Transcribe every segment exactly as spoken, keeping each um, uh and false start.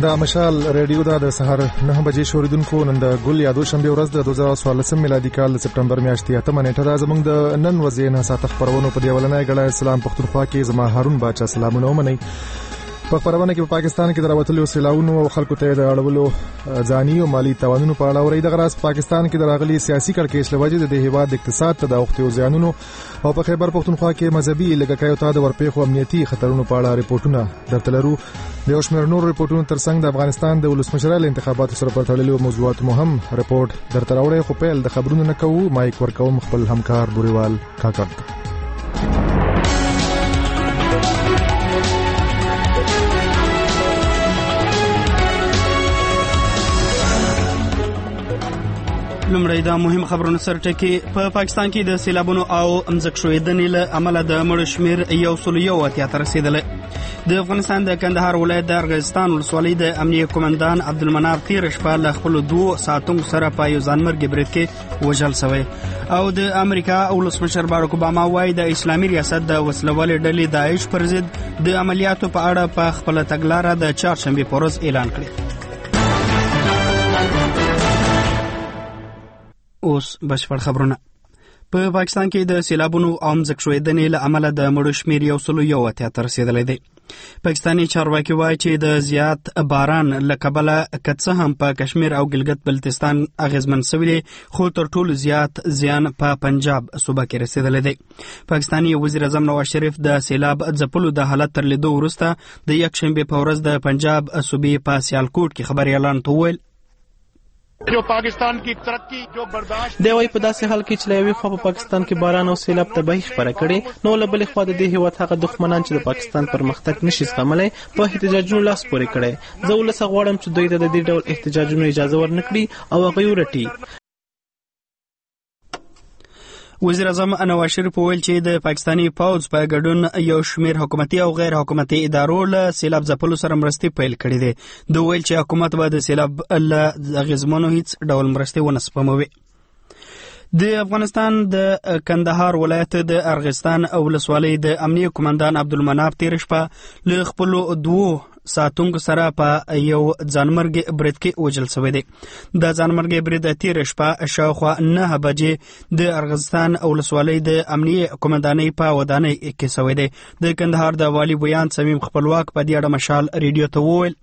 دا مشال ریډیو دا د سهار نه بجې شوریدونکو نن د ګل یادو شنبه ورځ د دوه زره څوارلس میلادي کال د سپټمبر میاشتې اتمه نیټه ده. زموږ د نن ورځې نه ساعت خبرونو په دی ولنۍ غړای اسلام پښتونخوا کې زما هارون باچا سلامونه ومني. په خبرونه کې په پاکستان کې دراوتلو سیلاونو او خلکو ته د اړولو ځاني او مالی تاوانونو په اړه ورې د غراس پاکستان کې دراغلي سیاسي کړکېچ لوجه د هیواد اقتصاد ته د اوختیو زیانونو او په خیبر پښتونخوا کې مذهبي لګکایو ته د ورپېخو امنیتي خطرونو په اړه ریپورتونه درته لرو. د اوشمیر نور ریپورتونو ترڅنګ د افغانستان د ولسمشرۍ انتخاباتو سره پرتړلو موضوعات مهم ریپورت درته راوړی. خو پیل د خبرونو نه کوو. مایک ورکوم خپل همکار بوريوال کاکړ. لمړی دا مهم خبرونه سره ټکی. په پاکستان کې د سیلابونو او امزک شویدنې له امله د مړو شمیر یو سل یو اتیا ته رسیدلی. د افغانستان د کندهار ولایت د ارغستان ولسوالۍ د امنیه قومندان عبدالمناب تیر شپه له خپل دوه ساعتونو سره په یو ځانمرګي برید کې وژل شوی. او د امریکا ولسمشر باراک اوباما وايي د اسلامي ریاست د وسلوالې ډلې داعش پر ضد د عملیاتو په اړه په خپل تګلاره د چهارشنبه په ورځ اعلان کړی. اوس بشپړ خبرونه. په پاکستان کې د سیلابونو او امزک شویدنې له امله د مړو شمیر یو سل یو اتیا ته رسیدلی دی. پاکستاني چارواکي وایي چې د زیات باران له کبله که څه هم په کشمیر او ګلګت بلتستان اغیزمن شوی دی، خو تر ټولو زیات زیان په پنجاب صوبه کې رسیدلی دی. پاکستاني وزیر اعظم نواز شریف د سیلاب ځپلو د حالت تر لیدو وروسته د یکشنبې په ورځ د پنجاب صوبې په سیالکوټ کې خبري اعلان ته وویل جو پاکستان کی ترقی جو برداشت دی وای په داسې حال کې چې لوي خو په پاکستان کې باران او سیلاب تباہی خبره کړي، نو له بلې خوا د دې هیواد هغه دښمنان چې د پاکستان پر مختګ نشي زغملای په احتجاجونو لاس پورې کړي. زه ولس غواړم چې دوی ته د دې ډول احتجاجونو اجازه ورنکړي او هغه ورټي. وزیر اعظم نواز شریف وویل چې د پاکستاني پوځ په ګډون یو شمیر حکومتي او غیر حکومتي ادارو له سیلاب ځپلو سره مرستې پیل کړې دي. دوی ویل چې حکومت به د سیلاب له اغیزمنو هیڅ ډول مرستې ونه سپموي. د افغانستان د کندهار ولایت د ارغستان ولسوالۍ د امنیه قومندان عبدالمناب تیر شپه له خپل دوه ساتونکو سره په یو ځانمرګي برید کې وژل شوی دی. د ځانمرګي برید تیر شپه شاوخوا نه بجې د ارغستان ولسوالۍ د امنیه قومندانۍ په ودانۍ کې شوی دی. د کندهار د والی بیان سمیم خپلواک په دې اړه مشال ریډیو ته وویل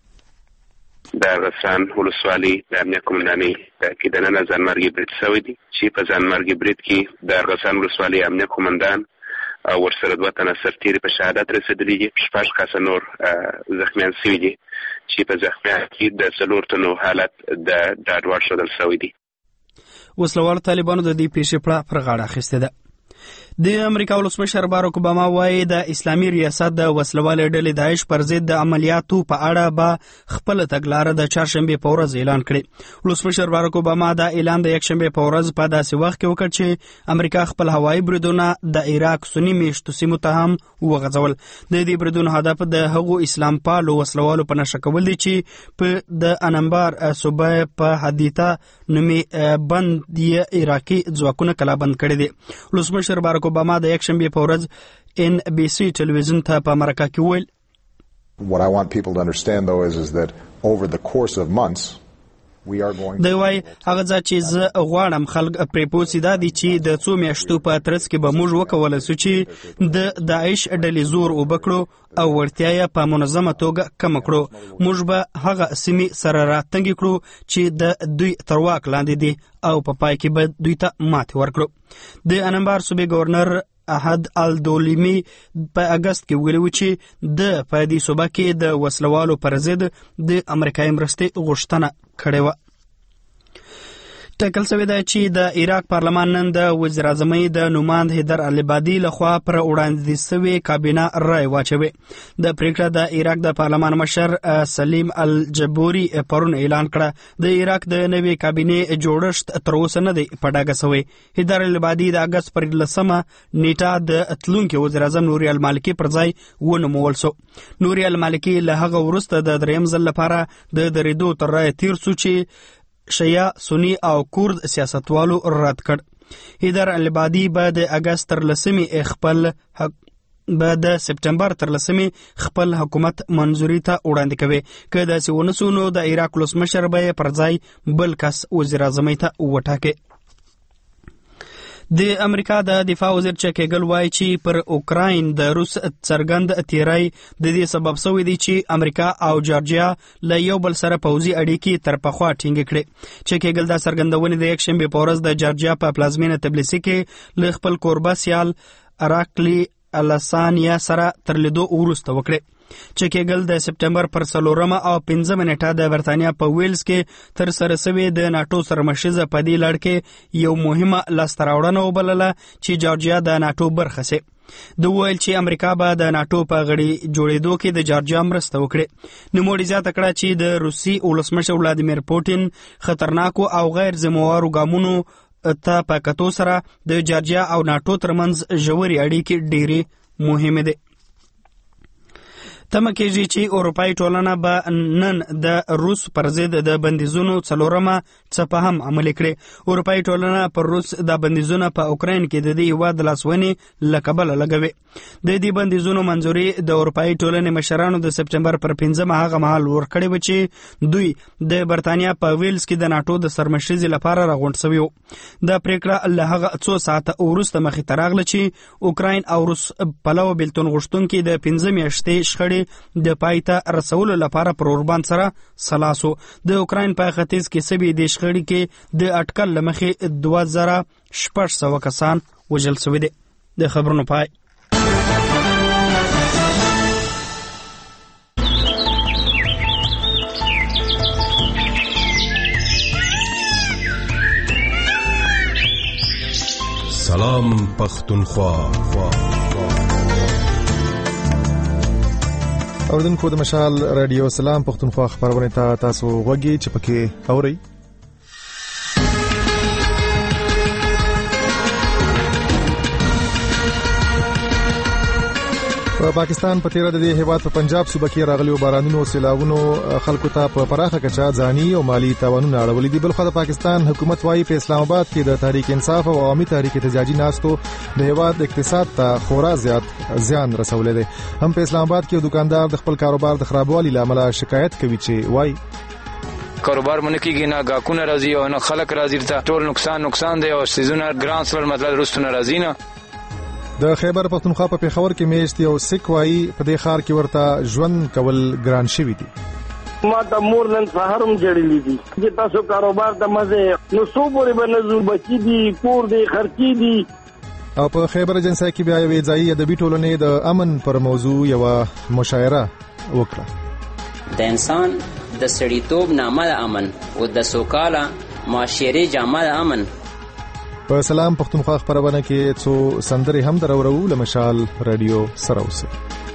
د ارغستان ولسوالۍ د امنیه قومندانۍ کې د نن ځانمرګي برید شوی دی چې په ځانمرګي برید کې د ارغستان ولسوالۍ امنیه قومندان او ورسره دوه تنه سرتیري په شهادت رسېدلي دي. شپږ کسه نور زخمیان شوي دي چې په زخمیانو کې د څلور تنو حالت د ډاډ وړ ښودل شوی دی. وسلوال طالبانو د دې پیښې پړه پر غاړه اخیستې ده. د امریکا ولسمشر باراک اوباما وايي د اسلامي ریاست د وسلوالې ډلې داعش پر ضد د عملیاتو په اړه به خپل تګلاره د چهارشنبه په ورځ اعلان کړي. ولسمشر باراک اوباما دا اعلان د یکشنبه په ورځ په داسې وخت کې وکړ چې امریکا خپل هوایي بریدونه د عراق سنی میشتو سیمو ته هم وغځول. د دې بریدونو هدف د هغو اسلام پالو وسلوالو په نښه کول دي چې په د انبار صوبه په حدیثه نومي بند یې عراقي ځواکونه کلابند کړي دي. ولسمشر باراک اوباما د یکشنبه په ورځ ان بي سي ټلویزیون ته په مرکه کې وویل What I want people to understand though is is that over the course of months we are going دی وای هغه ځکه چې زه غواړم خلک پرې پوه دا دي چې د څو میاشتو په ترڅ کې به موږ وکولای شو چې د داعش ډلې زور وبکړو او ورتیا یې په منظمه توګه کم کړو. موږ به هغه سیمې سره راتنګ کړو چې د دوی تر واک لاندې دي او په پای کې به دوی ته ماتې ورکړو. د انبار صوبې گورنر احد الدولیمی په اگست کې ویلي و چې د په دې صوبه کې د وسلوالو پر ضد د امریکایي مرستې غوښتنه کړې وه. ټاکل شوې ده چې د عراق پارلمان نن د وزیر اعظمۍ د نوماند حیدر العبادي لخوا پر وړاندې شوې کابینه رای واچوي. د پریکړه د عراق د پارلمان مشر سلیم الجبوري پرون اعلان کړه. د عراق د نوې کابینې جوړښت تر اوسه نه دی په ډاګه شوی. حیدر العبادي د اگست پر لسمه نیټه د تلونکي وزیر اعظم نوري المالکي پر ځای ونومول شو. نوري المالکي له هغه وروسته د دریم ځل لپاره د درېدو تر رای تیر شو چې شیعه سنی او کورد سیاستوالو رد کړ. حیدر العبادي به د اگست تر لسمې خپل به د سپټمبر تر لسمې خپل حکومت منظوري ته وړاندې کوي. که داسې ونه سو نو د عراق ولسمشر به یې پر ځای بل کس وزیر اعظم ته وټاکي. د امریکا د دفاع وزیر چک هیګل وایي چې پر اوکراین د روس څرګند تیری د دې سبب شوی دی چې امریکا او جارجیا له یو بل سره پوځي اړیکې تر پخوا ټینګې کړې. چک هیګل دا څرګندونې د یکشنبې په ورځ د جارجیا په پلازمینه تبلیسي کې له خپل کوربه سیال اراکلی الاسانیا سره تر لیدو وروسته وکړې. چک هیګل د سپټمبر پر څلورمه او پنځمه نیټه د برتانیا په ویلز کې تر سره شوې د ناټو سرمشیزه په دې لړ کې یو مهمه لاسته راوړنه وبلله چې جارجیا د ناټو برخه سي. د ویل چې امریکا به د ناټو په غړي جوړېدو کې د جارجیا مرسته وکړي. نوموړي زیاته کړه چې د روسي ولسمشر ولادیمیر پوتین خطرناکو او غیر ذمهوارو ګامونو ته په کتو سره د جارجیا او ناټو ترمنځ ژورې اړیکې ډېرې مهمې دي. تمه کېږي چې اروپایي ټولنه به نن د روس پر ضد د بندیزونو څلورمه څپه هم عملي کړي. اروپایي ټولنه پر روس د بندیزونو په اوکراین کې د دې هېواد د لاسوهنې له کبله لګوي. د دې بندیزونو منظوري د اروپایي ټولنې مشرانو د سپټمبر پر پنځمه هغه مهال ورکړې وه چې دوی د برتانیا په ویلز کې د ناټو د سرمشریزې لپاره راغونډ شوي وو. دا پریکړه له هغه څو ساعته وروسته مخې ته راغله چې اوکراین او روس پلوه بېلتون غوښتونکي د پنځه میاشتې شخړې د پای ته رسولو لپاره پر اوربان سره سلاسو. د اوکراین په ختیځ کې سوي د شخړې کې د اټکل له مخې دوه زره شپږ سوه کسان وژل شوي دي. د خبرونو پای. سلام پختونخوا. اوردونکو د مشال رادیو سلام پختونخوا خبرونه ته تاسو غوږی چې پکې اورئ. په پاکستان په تیره د دې هیواد په پنجاب صوبه کې راغلي بارانونو او سیلاوونو خلکو ته په پراخه کچه ځاني او مالی تاوانونه اړولي دي. بلخو د پاکستان حکومت وايي په اسلام آباد کې د تحریک انصاف او عوامي تحریک احتجاجي ناستو د هیواد اقتصاد ته خورا زیات زیان رسولی دی. هم په اسلام آباد کې دکاندار د خپل کاروبار د خرابوالي له امله شکایت کوي چې وايي کاروبار مونږ کېږي نه گاهکونه راځي او نه خلک راځي. ته ټول نقصان نقصان دی او سيزونه ګران سول مطلب رستونه راځي نه. د خیبر پختونخوا په پیښور کې میشت یو سیک وایي په دې ښار کې ورته ژوند کول ګران شوي دي. ما ته مور نن سهار هم جړلې دي چې تاسو کاروبار د مزه نو سو پورې بنزو بچی دي کور دي خرچي دي. او په خیبر اجنسی کې بیا یوې ځایي ادبي ټولنې د امن پر موضوع یو مشاعره وکړه. د انسان د سړیتوب نامه د امن او د سوکاله معاشري جامه د امن. په سلام پختونخوا خبرونه کې څو سندرې هم درورو له مشال رادیو سره اوسه.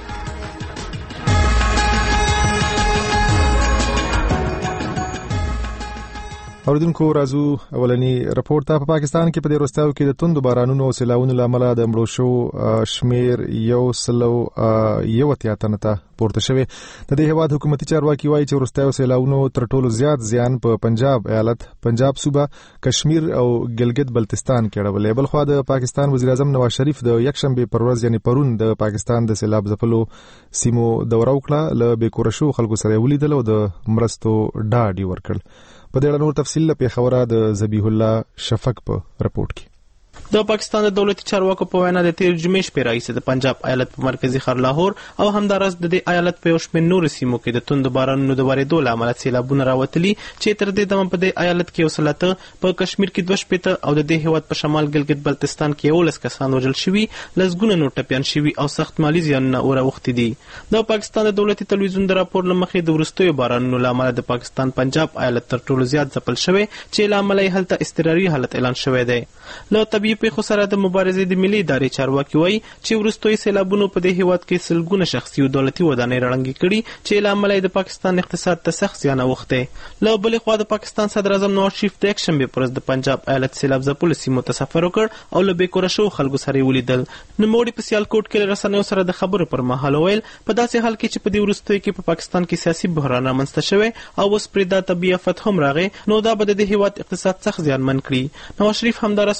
اوردونکو راځو اولنی رپورت ته. په پاکستان کې په دې وروستیو کې د توندو بارانونو او سیلاوونو له امله د مړو شو شمیر یو سلو یو اتیا تنه ته پورته شوی. د دې هیواد حکومتي چارواکي وایي چې وروستیو سیلاوونو تر ټولو زیات زیان په پنجاب ایالت، پنجاب صوبه، کشمیر او ګلګت بلتستان کې اړولې. بل خو د پاکستان وزیر اعظم نواز شریف د یکشنبه پر ورځ یعنی پرون د پاکستان د سیلاب ځپلو سیمو دوره وکړه. له بیکوره شو خلکو سره ولیدل او د مرستو ډاډ ورکړ. په دې اړه نور تفصیل له پیښوره د ذبیح الله شفق په رپورت کې. د پاکستان د دولتي چارواکو په وینا د تیر جمعې شپې راهیسې د پنجاب ایالت په مرکزي ښار لاهور او همداراز د دې ایالت په یو شمېر نورو سیمو کې د توندو بارانونو د ورېدو له امله سیلابونه راوتلي چې تر دې دمه په دې ایالت کې یو سل اته، په کشمیر کې دوه شپېته او د دې هېواد په شمال ګلګت بلتستان کې یولس کسان وژل شوي، لسګونه نور ټپیان شوي او سخت مالي زیانونه اوراوښتي دي. د پاکستان د دولتي تلویزیون د راپور له مخې د وروستیو بارانونو له امله د پاکستان پنجاب ایالت تر ټولو زیات ځپل شوی چې له امله یې هلته اضطراري حالت اعلان شوی دی. له طبیعي پیښو سره د مبارزې د ملي ادارې چارواکي وایي چې وروستیو سیلابونو په دې هیواد کې سلګونه شخصي او دولتي ودانۍ ړنګې کړي چې له امله یې د پاکستان اقتصاد ته سخت زیان اوښتی. له بلې خوا د پاکستان صدر اعظم نواز شریف د یکشنبې په ورځ د پنجاب ایالت سیلاب ځپلو سیمو ته سفر وکړ او له بېکوره شوو خلکو سره یې ولیدل. نوموړي په سیالکوټ کې له رسنیو سره د خبرو پر مهال وویل په داسې حال کې چې په دې وروستیو کې په پاکستان کې سیاسي بحران رامنځته شوی او اوس پرې دا طبیعي افت هم راغی نو دا به د دې هیواد اقتصاد سخت زیانمن کړي. نواز شریف همداراز پر خپلو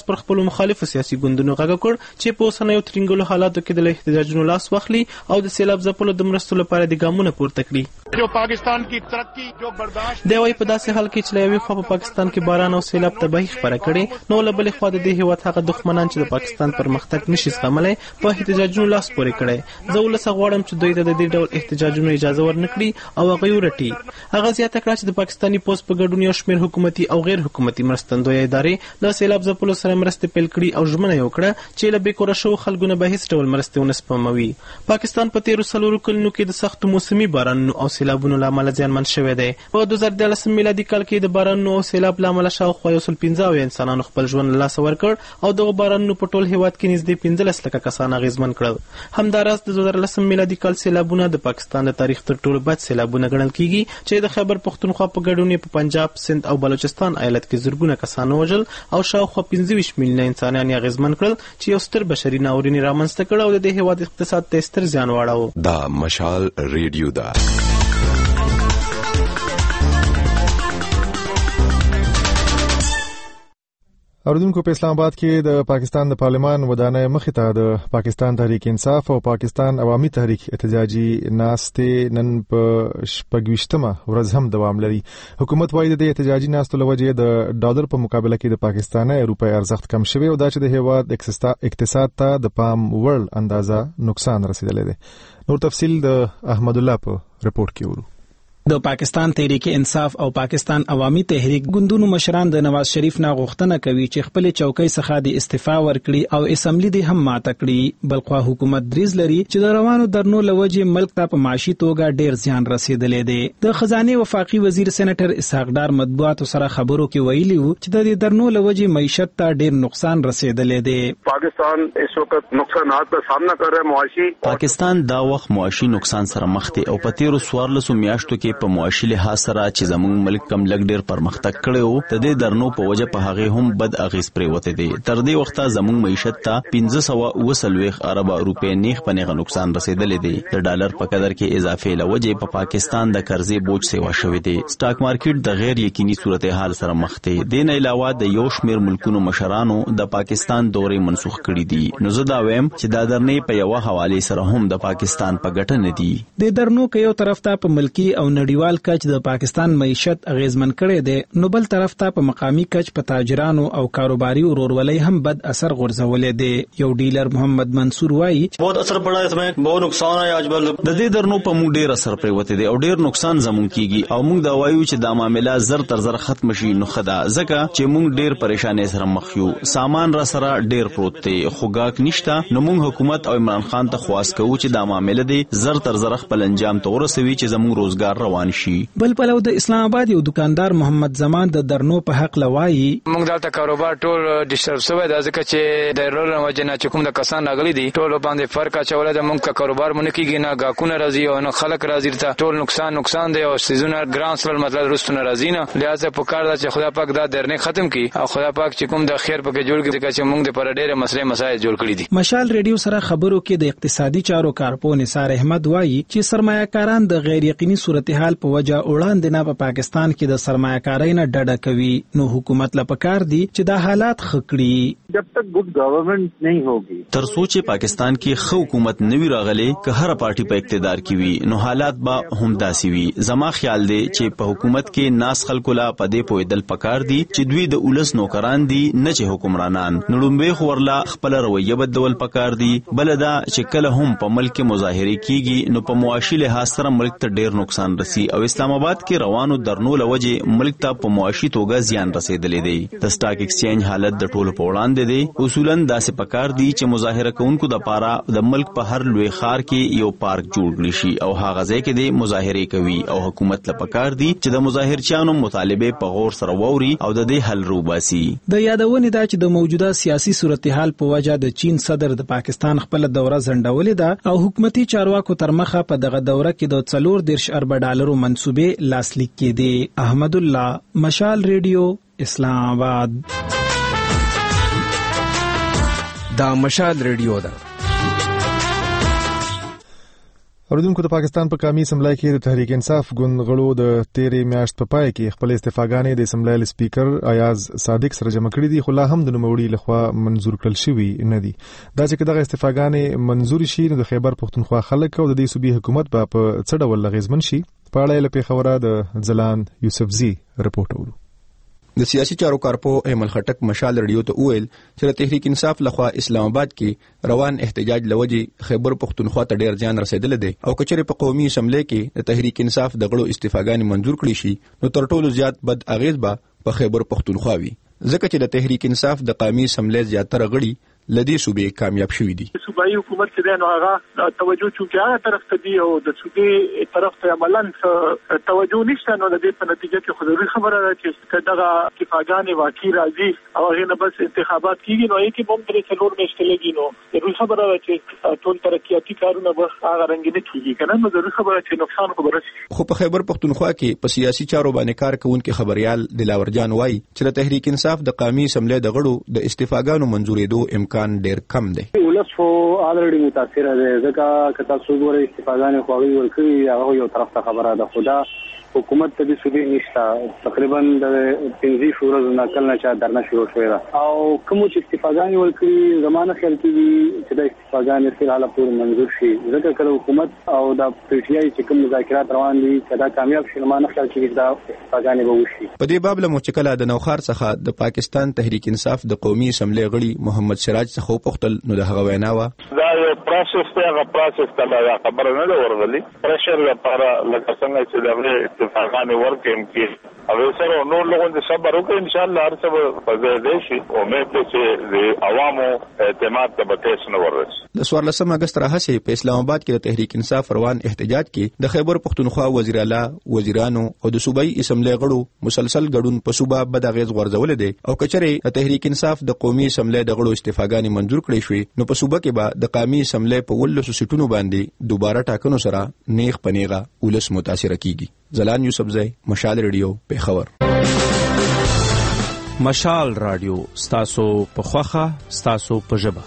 مخالفو سیاسي ګوندونو غږ کړ چې په اوسنیو ترینګلو حالاتو کې د احتجاجونو لاس واخلي او د سیلاب ځپلو د مرستو لپاره د ګامونه پورته کړي. جو پاکستان کی ترقی جو برداشت دی وايي په داسې حال کې چې له یوې خوا په پاکستان کې باران او سیلاب تباهي خپره کړې، نو له بلې خوا د دې هېواد هغه دښمنان چې د پاکستان پرمختګ نشي زغملی په احتجاجونو لاس پورې کړی. زه ولس غواړم چې دوی ته د دې ډول احتجاجونو اجازه ورنکړي او هغه ورټي. هغه زیاته کړه چې د پاکستاني پوځ په ګډون یو شمېر حکومتي او غیر حکومتي مرستندویه ادارې له سیلاب ځپلو سره مرستې پیل کړي او ژمنه یې وکړه چې له بېکوره شوو خلکو نه به هېڅ ډول مرستې ونه سپموي. پاکستان په تېرو څلورو کلونو کې د سختو موسمي بارانونو او سیلابونو له امله زیانمن شوی دی. په دوه زره دیارلسم میلادي کال کې د بارانونو او سیلاب له امله شاوخوا یو سل پنځه اویا انسانانو خپل ژوند له لاسه ورکړ او دغو بارانونو په ټول هېواد کې نږدې پنځلس لکه کسان اغېزمن کړل. همداراز د دوه زره لسم میلادي کال سیلابونه د پاکستان د تاریخ تر ټولو بد سیلابونه ګڼل کېږي چې د خیبر پښتونخوا په ګډون یې په پنجاب، سند او بلوچستان ایالت کې زرګونه کسان ووژل او شاوخوا پنځه ویشت میلیونه انسانان یې اغېزمن کړل چې یو ستر بشري ناورین یې رامنځته کړ او د دې هېواد اقتصاد ته ستر زیان واړاوه. دا مشال ریډیو ده. اوریدونکو، په اسلام آباد کې د پاکستان د پارلمان ودانۍ مخې ته د پاکستان تحریک انصاف او پاکستان عوامي تحریک احتجاجي ناستې نن په شپږویشتمه ورځ هم دوام لري. حکومت وايي د احتجاجي ناستو له وجې د ډالر په مقابله کې د پاکستاني روپۍ ارزښت کم شوی او دا چې د هیواد اقتصاد ته د پام وړ اندازه نقصان رسیدلی دی. نور تفصیل د احمد الله په رپورت کې ورو. د پاکستان تحریک انصاف او پاکستان عوامي تحریک ګوندونو مشران د نواز شریف نه غوښتنه کوي چې خپل چوکۍ څخه د استعفا ورکړي او اسمبلی دې هم ماته کړي. بلخوا حکومت دریز لري چې د روانو درنو لوجې ملک ته په معاشي توګه ډیر زیان رسیدلې دی. د خزانه وفاقي وزیر سېنیټر اسحاق ډار مطبوعاتو سره خبرو کې ویلي وو چې د دې درنو لوجې معیشت ته ډیر نقصان رسیدلې دی. پاکستان اس وخت نقصانات کا سامنا کر رہا ہے. معاشي پاکستان دا وخت معاشي نقصان سره مخ دی او په تیرو سوارلسو میاشتو کې په معاشي لحاظ سره چې زموږ ملک کم لګ ډیر پرمختګ کړی وو، د دې درنو په وجه په هغه هم بد اغیز پریوته دي. تر دې وخته زموږ معیشت ته پنځه سوه اوه څلوېښت اربه روپۍ نیغ په نیغه نقصان رسیدلی دی. د ډالر په قدر کې اضافې له وجې په پاکستان د قرضې بوج سیوا شوی دی. سټاک مارکیټ د غیر یقیني صورتحال سره مخ دی. د نه علاوه د یو شمېر ملکونو مشرانو د پاکستان دورې منسوخ کړي دي. نو زه دا وایم چې دا درنې په یوه حواله سره هم د پاکستان په ګټه نه دي. د درنو کې یو طرف ته په ملکی او نړیوال کچ د پاکستان معیشت اغیزمن کړي دي، نو بل طرف ته په مقامی کچ په تاجرانو او کاروباري ورورولۍ هم بد اثر غورځولې دي. یو ډیلر محمد منصور وایي बहुत असर पड़ा है इसमें, बहुत नुकसान है आज बल. د دې درنو په موږ ډیر اثر پریوته دي او ډیر نقصان زموږ کیږي او موږ دا وایو چې دا معاملې زر تر زر ختم شي. نو خدا ځکه چې موږ ډیر پریشانې سره مخ یو، سامان را سره ډیر پروت دی، خوګاک نشته. نو موږ حکومت او عمران خان ته خواست کوو چې دا معاملې دي زر تر زر خپل انجام ته ورسوي چې زموږ روزګار روان شي. بل پلو د اسلام آباد یو دکاندار محمد زمان د درنو په حق لوایي موږ دلته کاروبار ټول ډیسټرب شوی دی ځکه چې د رول وجه نه چې کوم د کسان راغلي دي ټول باندې فرق اچولای دی. موږ کاروبار مونږ کیږي نه غاکونه راځي او نه خلک راځي، ته ټول نقصان نقصان دی او سيزونه ګران سره مطلب رستونه راځي نه. لہذا په کار دا چې خدا پاک دا درنه ختم کی او خدا پاک چې کوم د خیر پکې جوړ کړي چې موږ د پر ډېر مسلې مسایل جوړ کړي دي. مشال ریډیو سره خبرو کې د اقتصادي چارو کارپو نثار احمد وایي چې سرمایه‌کاران د غیر یقیني صورتحال په وجه وړاندې نه په پاکستان کې د سرمایه‌کارۍ نه ډډه کوي. نو حکومت له پکار دی چې دا حالات خکړي. جب تک گڈ گورنمنٹ نہیں ہوگی تر سوچ پاکستان کې خو حکومت نوی راغله که هر پارټي په اقتدار کې وي نو حالات به هم داسي وي. زما خیال دی چې په حکومت کې ناس خلکو لا پدې پویدل پکار دي چې دوی د اولس نوکران دي نه چې حکمرانان. نړومبه خورلا خپل رویه بدول پکار دي. بلدا چې کله هم په ملک مظاهره کیږي نو په معاشي لحاظ سره ملک ته ډیر نقصان رسی او اسلام آباد کې روانو درنو لوجه ملک ته په معاشي توګه زیان رسیدلې دی. د سٹاک ایکسچینج حالت د ټولو په وړاندې دی. اصولاً داسې پکار دي چې مظاهره کوونکو د پاره د ملک په هر لوی ښار کې یو پارک جوړ کړي شي او هغه ځای کې د مظاهره کوي او حکومت له پکار دي چې د مظاهرچیانو مطالبه په غور سره ووري او د دې حل روباسي. د یادونه دا چې د موجوده سیاسي صورتحال په وجه د چین صدر د پاکستان خپل دوره ځنډولې ده او حکومتي چارواکو تر مخه په دغه دوره کې د څلور دیرش ارب ډالرو منصوبې لاسلیک کړي. احمد الله، مشال ریډیو، اسلام آباد. دا مشال ریډیو ده. اوریدونکو د پاکستان په قومي اسمبلی کې د تحریک انصاف ګوند غړو د تیرې میاشت په پای کې خپل استعفاګانې د اسمبلی سپیکر ایاز صادق سره جمع کړې دي، خو لا هم د نوموړي لخوا منزور کړل شوی نه دي. دا چې دغه استعفاګانې منزور شي نو د خیبر پښتونخوا خلک او د دې صوبې حکومت به په څه ډول اغیزمن شي. په اړه له پیښوره د ځلان یوسفزي رپورټ اورو. د سیاسي چارو کارپو ایمل خټک مشال رادیو ته وویل چې د تحریک انصاف لخوا اسلام آباد کې روان احتجاج لوجي خیبر پښتونخوا ته ډیر ځان رسیدل دي او کچره په قومي اسمبلی کې د تحریک انصاف د غړو استعفاګانې منزور کړي شي نو تر ټولو زیات بد اغیز به په خیبر پښتونخوا وي، ځکه چې د تحریک انصاف د قومي اسمبلی زیاتره غړي لدی صوبې کامیاب شوي دي. صوبایي حکومت چې دی نو هغه توجه چونکې هغه طرف ته دی او د صوبې طرف ته عملاً توجه نشته، نو د دې په نتیجه کې خو ضروري خبره ده چې دغه اتفاقانې واقعي راځي او هغې نه بس انتخابات کېږي نو هغې کې به هم درې څلور میاشتې لګي، نو ضروري خبره ده چې ټول ترقیاتي کارونه به هغه رنګې نه کېږي که نه، نو ضروري خبره ده چې نقصان خو به رسي. خو په خیبر پښتونخوا کې په سیاسي چارو باندې کار کوونکي خبريال دلاور جان وایي چې د تحریک انصاف د قومي اسمبلی د غړو د استعفاګانو منزورېدو امکان ډېر کم دی. ولس خو الریډي متاثر دی، ځکه که تاسو ګورئ استفادهانې خو هغوی ورکوي هغه یو طرف ته خبره ده، خو دا حکومت ته د صوبې نشته. تقریبا د پنځه ورځې نه کله چې درنه شروع شوې ده او کوم چې استفادهانې ورکوي زمانه خیال کېږي چې د استفادهانې فی الحال پورې منظور شي، ځکه کله حکومت او د پی ټي آی چې کوم مذاکرات روان دي که دا کامیاب شي زمانه خیال کېږي دا استفادهانې به وشي. په دې باب له مچکله د نوخار څخه د پاکستان تحریک انصاف د قومي اسمبلی غړي محمد سراج څخه وپوښتل نو د هغه وینا وه دا یو پروسس دی، هغه پروسس ته دا خبره نه ده ورغلي، پرشر لپاره لکه څنګه چې دغه اتفاقانې ورکړم کې هغه سره نور لوګون د صبر وکړي ان شاء الله هر څه په ځای دی شي. امید ده چې د عوامو اعتماد ته به ټیس نه ورسي. د څوارلسم اګست راهیسې په اسلام آباد کې د تحریک انصاف روان احتجاج کې د خیبر پښتونخوا وزیر اعلی وزیرانو او د صوبایي اسمبلی غړو مسلسل ګډون په صوبه بد اغیز غورځول دي او کچره د تحریک انصاف د قومي اسمبلی د غړو استعفاګانې منزور کړي شوې نو په صوبه کې به د قومي اسمبلی په ولسو سیټونو باندې دوباره ټاکنو سره نیغ پنیغه ولس متاثر کیږي. زلان یوسفزی مشال رادیو پیښور. مشال رادیو ستاسو په خوخه ستاسو په ژبه.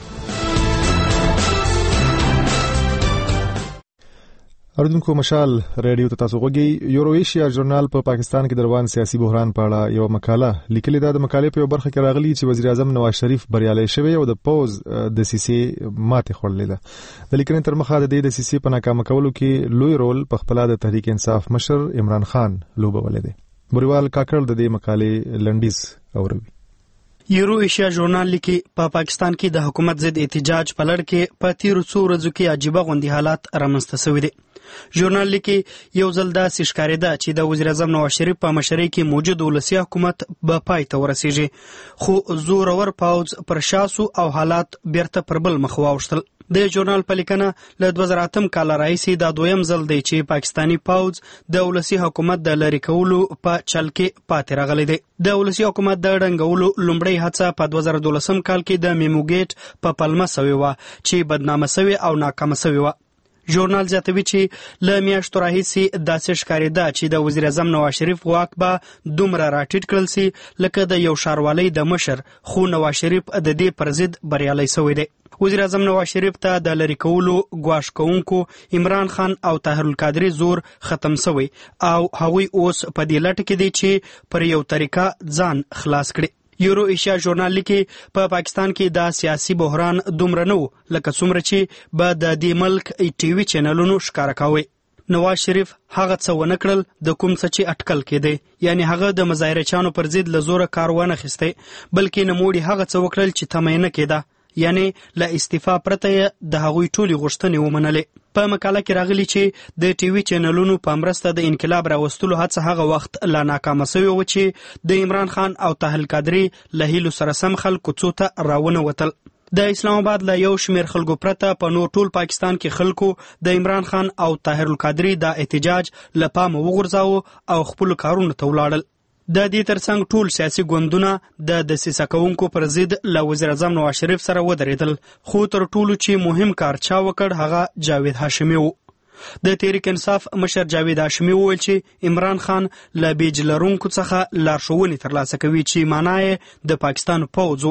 اردوونکو مشال رادیو ته تاسو غوږی. یورویشیا ژورنال په پاکستان کې د روان سیاسي بحران په اړه یو مقاله لیکلې ده. د مقالې په یو برخه کې راغلي چې وزیر اعظم نواز شریف بریالي شوی او د پوز د سیسي ماته خورلې ده. د لیکنې تر مخه د دې د سیسي په ناکام کولو کې لوی رول په خپل د تحریک انصاف مشر عمران خان لوبولې ده. بریوال کاکړ د دې مقالې لنډیز اوروي. یورو ایشیا ژورنال لیکي په پا پاکستان کې د حکومت ضد احتجاج په لړ کې په تیرو څو ورځو کې عجیبه غوندي حالات رامنځته شوي دي. ژورنال لیکي یو ځل دا ښکارېده چې د وزیر اعظم نواز شریف په مشرۍ کې موجود ولسي حکومت به پای ته ورسیږي، خو زورور پوځ پر شاسو او حالات بیرته پر بل مخ واوښتل. د ژورنال په لیکنه له دوه زره اتم کال راهیسې دا دویم ځل دی چې پاکستاني پوځ د ولسي حکومت د لرې کولو په چل کې پاتې راغلی دی. د ولسي حکومت د ړنګولو لومړۍ هڅه په دوه زره دولسم کال کې د میموګیټ په پلمه سوې وه چې بدنامه سوې او ناکامه سوې وه. ژورنال زیاتوي چې له میاشتو راهیسې داسې ښکارېده چې د وزیر اعظم نواز شریف واک به دومره راټیټ کړل سي لکه د یو ښاروالۍ د مشر، خو نواز شریف د دې پر ضد بریالی سوی دی. وزیر اعظم نواز شریف ته د لرې کولو ګواښ کوونکو عمران خان او طاهر القادري زور ختم سوی او هغوی اوس په دې لټه کې دي چې پر یو طریقه ځان خلاص کړي. یورو ایشیا ژورنال لیکي په پاکستان کې دا سیاسي بحران دومره نه و لکه څومره چې به د دې ملک ټي وي چینلونو ښکاره کوي. نواز شریف هغه څه ونه کړل د کوم څه چې اټکل کېدی، یعنی هغه د مظاهرچیانو پر ضد له زوره کار ونه اخیستی، بلکې نوموړي هغه څه وکړل چې تمه یې نه کېده، یعنی له استعفا پرته یې د هغوی ټولې غوښتنې ومنلې. په مقاله کې راغلي چې د ټي وي چینلونو په مرسته د انقلاب راوستلو هڅه هغه وخت لا ناکامه سوې وه چې د عمران خان او طاهر القادري له هیلو سره سم خلکو څو ته راونه وتل. د اسلام آباد له یو شمېر خلکو پرته په نور ټول پاکستان کې خلکو د عمران خان او طاهر القادري دا احتجاج له پامه وغورځاوه او خپلو کارونو ته ولاړل. د دې ترڅنګ ټول سیاسي ګوندونه د دسیسه کوونکو پر ضد له وزیر اعظم نواز شریف سره ودرېدل، خو تر ټولو چې مهم کار چا وکړ هغه جاوید هاشمي و. د تحریک انصاف مشر جاوید هاشمي وویل چې عمران خان له بیج لرونکو څخه لارښوونې ترلاسه کوي چې معنا یې د پاکستان پوځ و.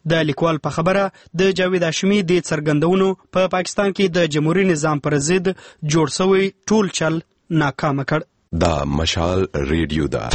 د لیکوال په خبره د جاوید هاشمي د څرګندونو په پا پاکستان کې د جمهوریت نظام پر ضد جوړ شوی ټول چل ناکام کړ. دا مشال ریډیو دا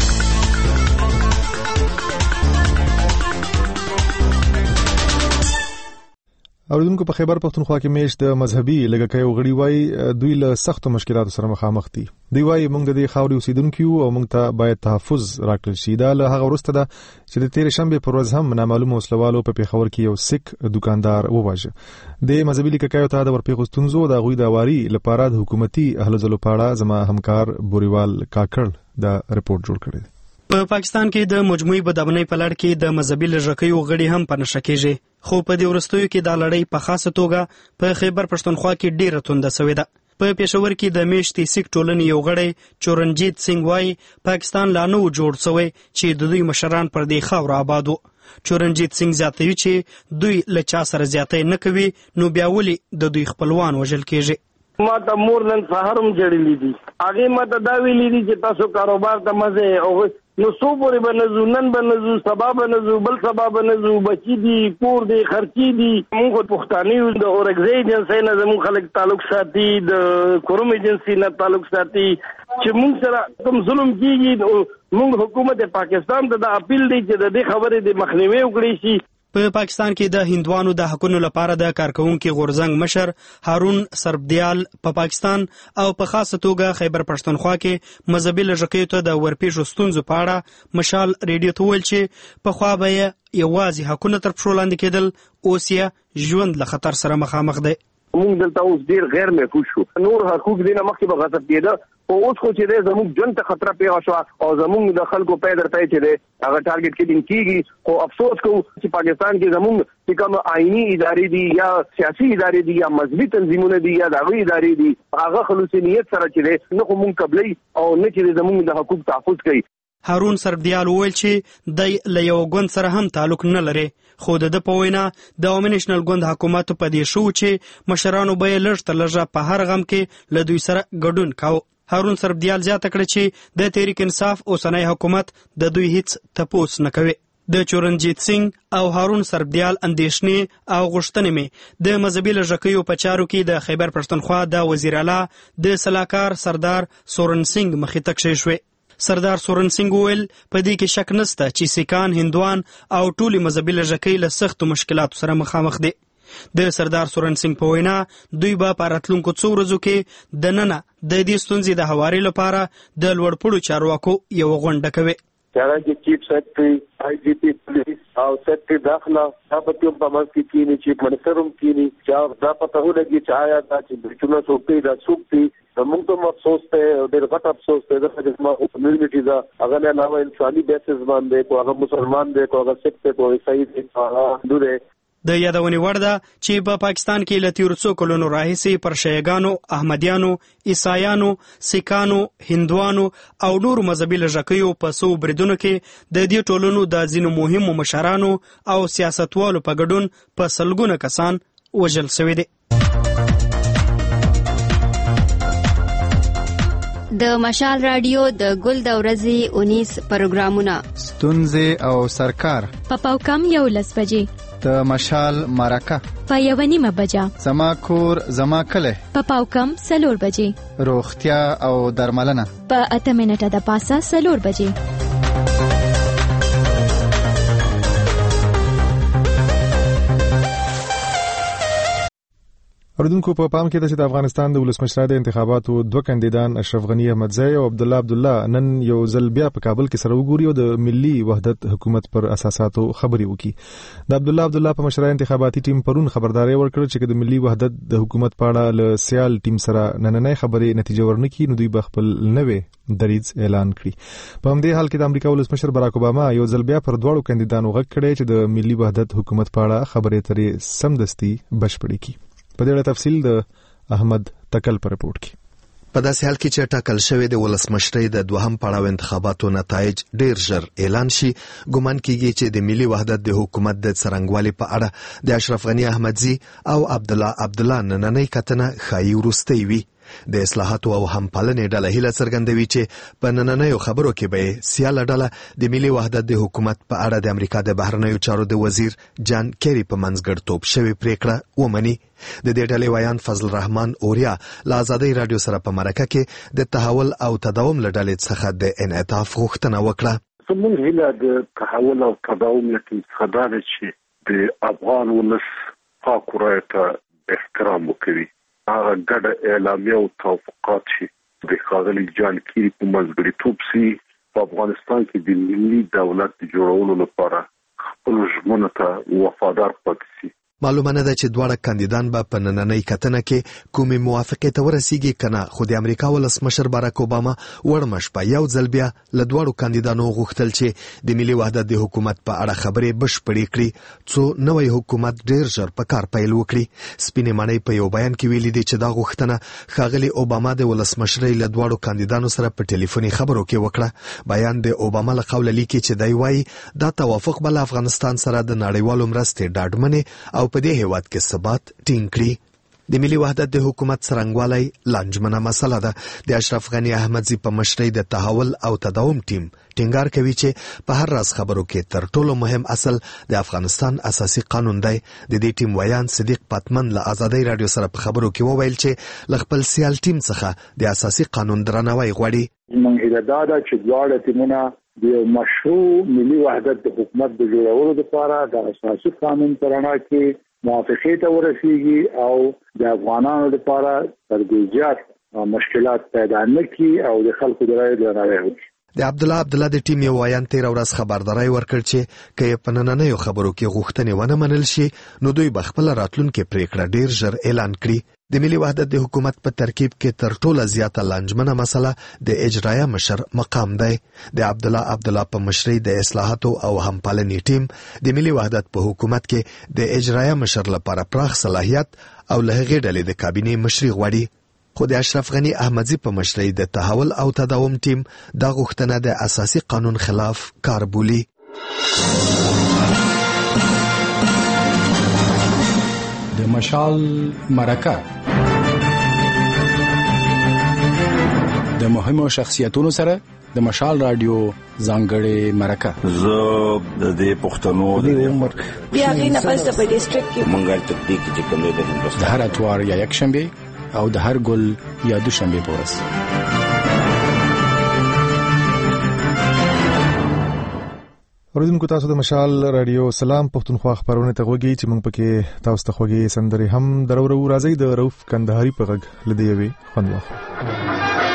اوریدونکو په خیبر پختونخوا کې میش د مذهبي لګکیو غړي وای دوی له سختو مشکلاتو سره مخامخ دي. دوی وای موږ د دې خاوري اوسیدونکو او موږ ته باید تحفظ راکړل شي. دا له هغه وروسته ده چې د تیر شنبه پر ورځ هم نامعلومه وسلوالو په پیښور کې یو سیک دکاندار وواژه. د مذهبي لګکیو ته د ورپېښو ستونزو د غوي د واري لپاره د حکومتي اهل ځلو پاړه زما همکار بوريوال کاکړ دا رپورت جوړ کړی. په پاکستان کې د مجموعي بدامنۍ په لړ کې د مذهبي لږکیو غړي هم په نشه کېږي، خو په دې وروستیو کې دا لړۍ په خاصه توګه په خیبر پښتونخوا کې ډیره تونده شوې ده. په پېښور کې د میشتي سیک ټولنې یو غړی چورنجیت سنگ وای پاکستان لا نه جوړ شوی چې د دوی مشران پر دې خاور آباد وو. چورنجیت سنگ زیاتوي چې دوی له چا سره زیاتې نه کوي نو بیا ولې د دوی خپلوان وژل کېږي. ما ته مور نن سهار هم جړلې دي، هغه ما ته دا ویلي دي چې تاسو کاروبار ته مزه او نو سو پورې بنزو نن بنزو سبا بنزو بل سبا بنزو بچی دي کور دي خرچي دي. موږ پښتاني د اورګزي ایجنسی نه زموږ خلک تعلق ساتي، د کوروم ایجنسی نه تعلق ساتي چې موږ سره کوم ظلم کیږي. موږ حکومت پاکستان ته د اپیل دی چې د دې خبرې د مخنیوي وکړي شي. په پاکستان کې د هندوانو د حقونو لپاره د کارکونکو غورزنګ مشر هارون سربدیال په پاکستان او په خاصه توګه خیبر پښتونخوا کې مذهبي لږکیو ته د ورپېښو ستونزو په اړه مشال ریډیو ته ویل چې پخوا به یې یوازې حقونه تر پښو لاندې کېدل، اوس یې ژوند له خطر سره مخامخ دی. موږ دلته اوس ډیر غیر محفوظ شو، نور حقوق دینه مخکې به غصب کېده او اوس خو چې دی زموږ ژوند ته خطره پیښه شوه او زموږ د خلکو پیدر پی چې دی هغه ټارګټ کېدل کېږي. خو افسوس کوو چې پاکستان کې زموږ چې کوم آئینی ادارې دي یا سیاسي ادارې دي یا مذهبي تنظیمونه دي یا د هغوی ادارې دي هغه خلوصي نیت سره چې دی نه خو موږ قبلوي او نه چې زموږ د حقوق تحفظ کوي. هارون سربدیال وویل چې دی له یو ګوند سره هم تعلق نه لري، خو د ده په وینا د عوامي نېشنل ګوند حکومت په دې شو چې مشرانو به یې لږ تر لږه په هر غم کې له دوی سره ګډون کاوه. هارون سربدیال زیاته کړه چې د تحریک انصاف اوسنی حکومت د دوی هیڅ تپوس نه کوي. د چورنجیت سنگ او هارون سربدیال اندېښنې او غوښتنې مې د مذهبي لږکیو په چارو کې د خیبر پښتونخوا د وزیر اعلی د سلاکار سردار سورن سنگ مخې ته کښې شوې. سردار سورن سنگ وویل په دې کې شک نشته چې سیکان، هندوان او ټولې مذهبي لږکۍ له سختو مشکلاتو سره مخامخ دي. د سردار سورن سنگ په وینا دوی به په راتلونکو څو ورځو کې د ننه د دې ستونزې د هواري لپاره د لوړپوړو چارواکو یو غونډه کوي. چاره کې چیف سیکرټري، آی جی پی پولیس او سیکرټري داخله دا په کوم په منځ کې کینی چیف منسټر هم کینی چې دا پته ولګي چې آیا دا چې برچونه څوکۍ دا څوکۍ زموږ ته افسوس ته ډېر غټ افسوس ته د خدمت کمیونټي دا هغه نه علاوه انساني بیسز باندې کو هغه مسلمان دی کو هغه سکھ دی کو عیسائی دی هغه هندو دی. د یادونې وړ ده چې په پاکستان کې له تیرو څو کلونو راهیسې پر شیعګانو، احمدیانو، عیسایانو، سیکانو، هندوانو او نورو مذهبي لږکیو په څو بریدونو کې د دې ټولنو د ځینو مهمو مشرانو او سیاستوالو په ګډون په سلګونه کسان وژل شوي دي. د مشال رادیو د ګل د ورځې اونیس پروګرامونه ستونزې او سرکار په پاوکم یو لس بجې د مشال مرکه په یو نیمه بجه زما کور زما کله په پاوکم سلور بجې روغتیا او درملنه په اته منټه د پاسه سلور بجې. اوریدونکو په پام کې ده چې د افغانستان د ولسمشرۍ د انتخاباتو دوه کاندیدان اشرف غنی احمدزی او عبد الله عبد الله نن یو ځل بیا په کابل کې سره وګوري او د ملي وحدت حکومت پر اساساتو خبرې وکړي. د عبد الله عبد الله په مشرۍ انتخاباتي ټیم پرون خبرداري ورکړه چې د ملي وحدت د حکومت په اړه له سیال ټیم سره نننۍ خبرې نتیجه ورنکړي نو دوی به خپل نوې دریځ اعلان کړي. په همدې حال کې د امریکا ولسمشر براک اوباما یو ځل بیا پر دواړو کاندیدانو غږ کړی چې د ملي وحدت حکومت په اړه خبرې اترې سمدستي بشپړې کړي. په دې اړه تفصیل د احمد تکل پر رپورت کې. په داسې حال کې چې ټاکل شوی د ولسمشرۍ د دوهم پړاو انتخاباتو نتایج ډیر ژر اعلان شي، ګومان کیږي چې د ملي وحدت د حکومت د څرنګوالي په اړه د اشرف غنی احمدزی او عبد الله عبد الله نننۍ کتنه خایي ورستي وي. د اصلاحاتو او همپالنې ډله هیله څرګندوي چې په نننیو خبرو کې به سیاله ډله د ملي وحدت د حکومت په اړه د امریکا د بهرنیو چارو د وزیر جان کیری په منځګړیتوب شوې پریکړه ومني. د دې ډلې ویان فضل الرحمن اوریا له آزادۍ رادیو سره په مرکه کې د تحول او تداوم له ډلې څخه د انعطاف غوښتنه وکړه. زموږ هیله د تحول او تداوم له څخه دا ده چې د افغان ولس پاک رایې ته احترام وکړي. هغه ګډه اعلامیه او توافقات چې د ښاغلي جان کیری په منځګړیتوب سي په افغانستان کې د ملي دولت د جوړولو لپاره خپل ژمنو ته وفادار پاتې شي. معلومه نه ده چې دواړه کاندیدان به په نننۍ کتنه کې کومې موافقې ته ورسیږي کنه، خو د امریکا ولسمشر باراک اوباما وړمه شپه یو ځل بیا له دواړو کاندیدانو غوښتل چې د ملي وحدت د حکومت په اړه خبرې بشپړې کړي څو نوی حکومت ډیر ژر په کار پیل وکړي. سپینې ماڼۍ په یو بیان کې ویلي دي چې دا غوښتنه ښاغلي اوباما د ولسمشرۍ له دواړو کاندیدانو سره په ټلیفوني خبرو کې وکړه. بیان د اوباما له قوله لیکي چې دی وایي دا توافق به له افغانستان سره د نړیوالو مرستې ډاډمنې او په دې هیواد کې ثبات ټینګ کړي. د ملي وحدت د حکومت څرنګوالی لانجمنه مسله ده. د اشرف غنی احمدزي په مشرۍ د تحول او تداوم ټیم ټینګار کوي چې په هر راز خبرو کې تر ټولو مهم اصل د افغانستان اساسي قانون دی. د دې ټیم ویان صدیق پاتمن له آزادۍ رادیو سره په خبرو کې وویل چې له خپل سیال ټیم څخه د اساسي قانون درناوی غواړي. موږ هیله دا ده چې دواړه ټیمونه د مشروع ملي وحدت د حکومت د جوړولو لپاره د اساسي قانون په رڼا کې موافقې ته ورسیږي او د افغانانو لپاره ترګیجات مشکلات پیدا نه کړي او د خلکو د رایې درناوی وکړي. د عبد الله عبد الله د ټیم یو ویان تیر ورځ خبرداري ورکړ چې کې په نننیو خبرو کې غوښتنې ونه منل شي نو دوی بخپل راتلونکو پریکړه ډیر ژر اعلان کړي. د ملي وحدت د حکومت په ترکیب کې تر ټولو زیاته لانجمنه مسله د اجرایه مشر مقام دی. د عبد الله عبد الله په مشرۍ د اصلاحاتو او همپالنې ټیم د ملي وحدت په حکومت کې د اجرایه مشر لپاره پراخ صلاحیت او له هغې ډلې د کابینې مشري غواړي. خو د اشرف غنی احمدزي په مشرۍ د تحول او تداوم ټیم دا غوښتنه د اساسي قانون خلاف کار بولي. د مشال مرکه د مهمو شخصیتونو سره د مشال رادیو ځانګړې مرکه. زه د دې پښتنو د عمر بیا غینه پس په ډیسټریکټ کې منګل تطبیق چې کوم د هندوستان د هر اتوار یا یک شنبه او د هر ګل یا دوشنبه په ورځ. اوریدونکو تاسو د مشال رادیو سلام پښتونخوا خبرونه ته غوږی چې موږ پکې تاسو ته خوږی سندري هم درورو راځي د روف کندهاري په غږ لدی وی خوند واخلو.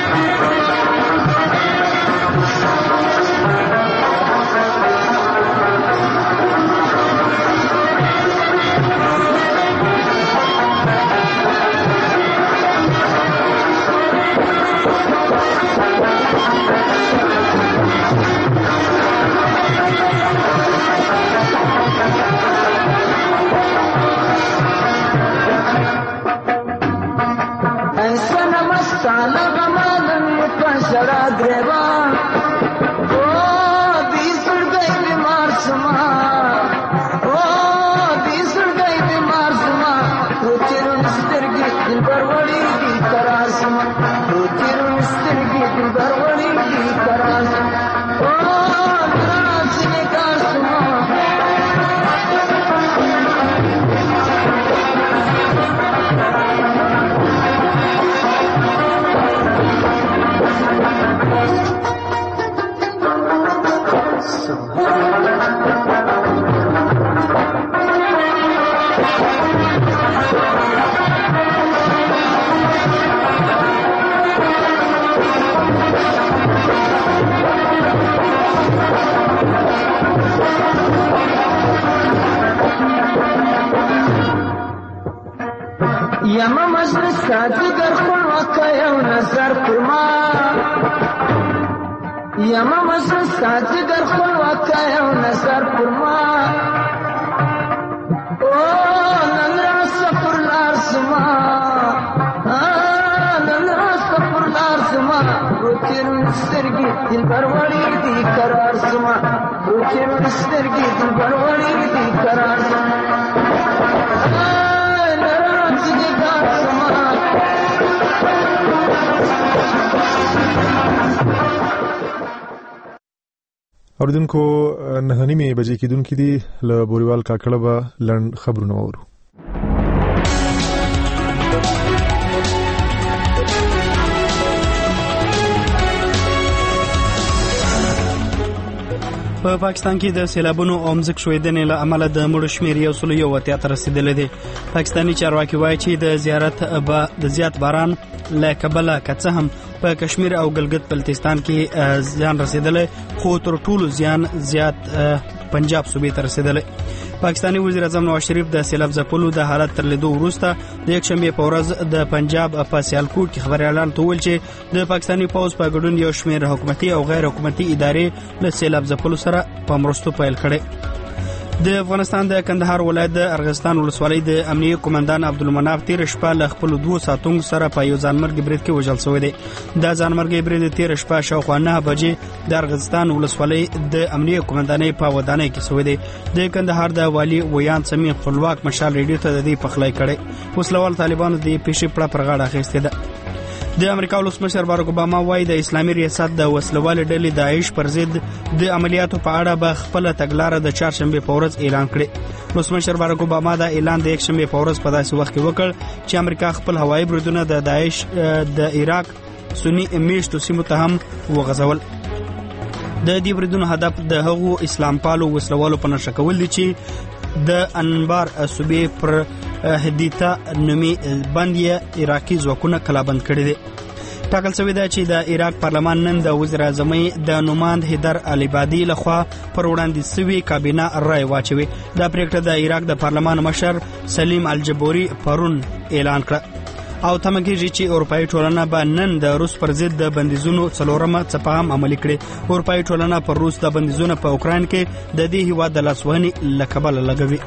یما مجلس ساتي در خلوت یو نظر فرما یما مجلس ساتي در خلوت یو نظر فرما او نن را سفر لار سما نن را سفر لار سما روتين سترګي دل پروړي دي قرار سما روتين سترګي دل پروړي دي قرار سما Oh اوریدونکو نه نیمه بجې کېدونکې دي له بوریوال کاکړه به لنډ خبرونه اورو. په پاکستان کې د سیلابونو او ځمکې ښویدنې له امله د مړو شمېر یو سل یو اتیا ته رسیدلی دی. پاکستاني چارواکي وایي چې د زیارت به د زیات باران له کبله که څه هم په کشمیر او ګلګت بلتستان کې زیان رسیدلی، خو تر ټولو زیان زیات پنجاب صوبې ته رسیدلی. پاکستاني وزیر اعظم نواز شریف د سیلاب ځپلو د حالت تر لیدو وروسته د یکشنبې په ورځ د پنجاب په سیالکوټ کې خبريالانو ته وویل چې د پاکستاني پوځ په ګډون یو شمېر حکومتي او غیر حکومتي ادارې له سیلاب ځپلو سره په مرستو پیل کړي. د افغانستان د کندهار ولایت د ارغستان ولسوالۍ د امنیه قومندان عبدالمناف تیر شپه له خپل دوه ساتونکو سره په یو ځانمرګي برید کې وژل شوی دی. دا ځانمرګي برید تیر شپه شاوخوا نه بجې د ارغستان ولسوالۍ د امنیه قومندانۍ په ودانۍ کې شوی دی. د کندهار د والی ویان سمي خپلواک مشال ریډیو ته د دې پخلای کړي. وسلوال طالبانو د پیښې پړه پر غاړه اخیستې ده. د امریکا ولسمشر باراک اوباما وايي د اسلامي ریاست د وسلوال ډلې داعش پر ضد د عملیاتو په اړه به خپل تګلارې د چهارشنبه په ورځ اعلان کړي. ولسمشر باراک اوباما دا اعلان د یکشنبه په ورځ په داسې وخت کې وکړ چې امریکا خپل هوایي بریدونه د داعش د عراق سنی میشتو سیمو ته هم وغځول. د دې بریدونو هدف د هغو اسلام پالو وسلوالو په نشه کول دي چې د انبار صوبې پر هدیتا نومي باندې عراقي ځواکونه کلابند کړي دي. ټاکل شوی دی چې د عراق پارلمان نن د وزیر اعظمۍ د نوماند حیدر العبادي لخوا پر وړاندې شوی کابینه رای واچوي. دا پریکړه د عراق د پارلمان مشر سلیم الجبوري پرون اعلان کړ او تمه کېږي چې اروپایي ټولنه به نن د روس پر ضد د بندیزونو څلورمه څپه هم عملي کړي. اروپایي ټولنه پر روس د بندیزونو په اوکراین کې د دې هیواد د لاسوهنې له کبله لګوي.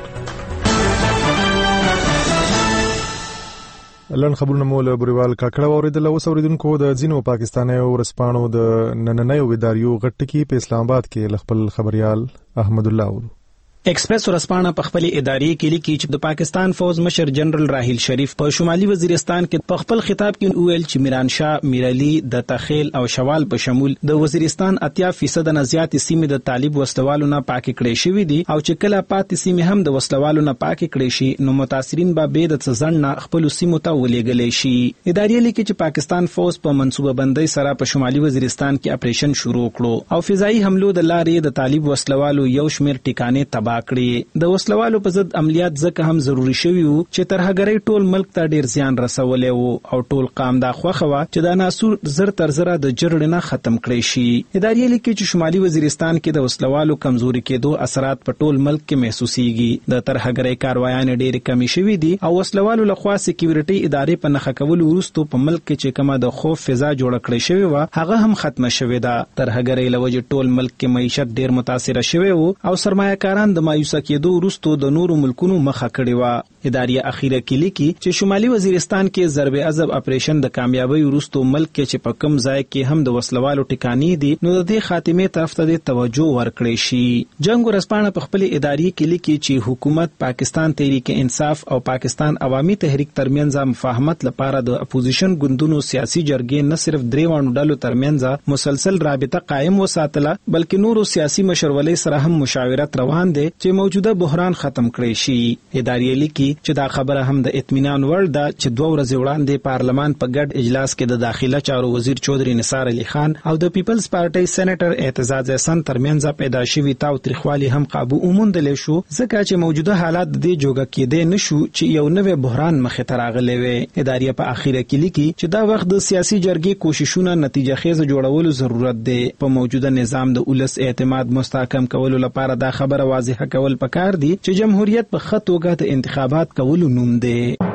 لن خبرونه مو له بوریوال کاکړه اوریدل. اوس اوریدونکو د ځینو پاکستاني ورسپانو د نننیو اداریو غټکی په اسلام آباد کې خپل خبريال احمد الله ورو ایکسپریس ورسپانه په خپل ادارې کې لیکي چې د پاکستان فوز مشر جنرال راحیل شریف په شمالي وزیرستان کې په خپل خطاب کې ویل چې میران شاه، میرعلی، د تخیل او شوال په شمول د وزیرستان اتیا فیصد نه زیات سیمې د طالب وسلوالو نه پاکې کړې شوې دي او چې کله پاتې سیمې هم د وسلوالو نه پاکې کړې شي نو متاثرین به به د څځن نه خپل سیمو ته ولېږلې شي. ادارې لیکي چې پاکستان فوز په منصوبه بندۍ سره په شمالي وزیرستان کې اپریشن شروع کړو او فضائي حملو د لارې د طالب وسلوالو یو شمېر ټکانې تباه کړي. د وسلوالو په ضد عملیات ځکه هم ضروری شوي وو چې ترهګرۍ ټول ملک ته ډیر زیان رسولی وو او ټول قام دا خوښه وه چې دا ناسور زر تر زره د جرړې نه ختم کړی شي. ادارې لیکي چې شمالي وزیرستان کې د وسلوالو کمزوري کېدو اثرات په ټول ملک کې محسوسیږي. د ترهګرۍ کاروایانې ډېرې کمې شوي دي او وسلوالو لخوا سکیورټي ادارې په نښه کولو وروسته په ملک کې چې کومه د خوف فضا جوړه کړې شوې وه هغه هم ختمه شوې ده. ترهګرۍ له وجې ټول ملک کې معیشت ډیر متاثره شوی وو او سرمایه کاران د مایوسه کېدو وروسته د نورو ملکونو مخه کړې وه. ادارې اخیره کې لیکي چې شمالي وزیرستان کې ضرب عضب اپریشن د کامیابی وروسته ملک کې چې په کم ځای کې هم د وسلوالو ټکانې دي نو د دې خاتمه طرف ته د توجه ورکړې شي. جنگ ورسپانه په خپل ادارې کې لیکي چې حکومت پاکستان تحریک انصاف او پاکستان عوامي تحریک ترمنځ مفاهمت لپاره د اپوزیشن ګوندونو سیاسي جرګې نه صرف دریوانو ډلو ترمنځ مسلسل رابطه قائم وساتله بلکې نورو سیاسي مشرولۍ سره هم مشاورت روان دي چې موجوده بحران ختم کړي شي. ادارې لیکي چې دا خبره هم د اطمینان وړ ده چې دوه ورځې وړاندې پارلمان په ګډ اجلاس کې د داخله چارو وزیر چودري نثار علي خان او د پیپلز پارټي سېنیټر اعتزاز احسان ترمنځ پیدا شوی تاوتریخوالي هم قابو وموندل شو ځکه چې موجوده حالات د جوګه کېدې نشو چې یو نوې بحران مخې ته راغلی وي. ادارې په اخیره کې لیکي چې دا وخت د سیاسي جرګې کوششونه نتیجه خیز جوړولو ضرورت دی. په موجوده نظام د ولس اعتماد مستحکم کولو لپاره دا خبره واضحه کول پکار دي چې جمهوریت په ښه توګه د انتخابات کولو نوم دی.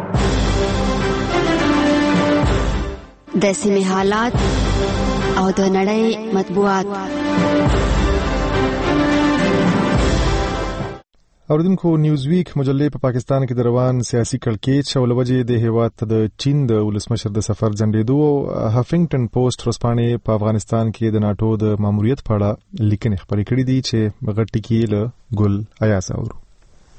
د سیمې حالات او د نړۍ مطبوعات. اوریدونکو نیوز ویک مجلې په پاکستان کې د روان سیاسي کړکېچ او لوجې د هیواد د چین د ولسمشر د سفر جنډېدو او هافینګټن پوسټ ورسپانې په افغانستان کې د ناتو د ماموریت په اړه لیکنې خپرې کړې دي چې غټ ټکی له ګل ایاس اورو.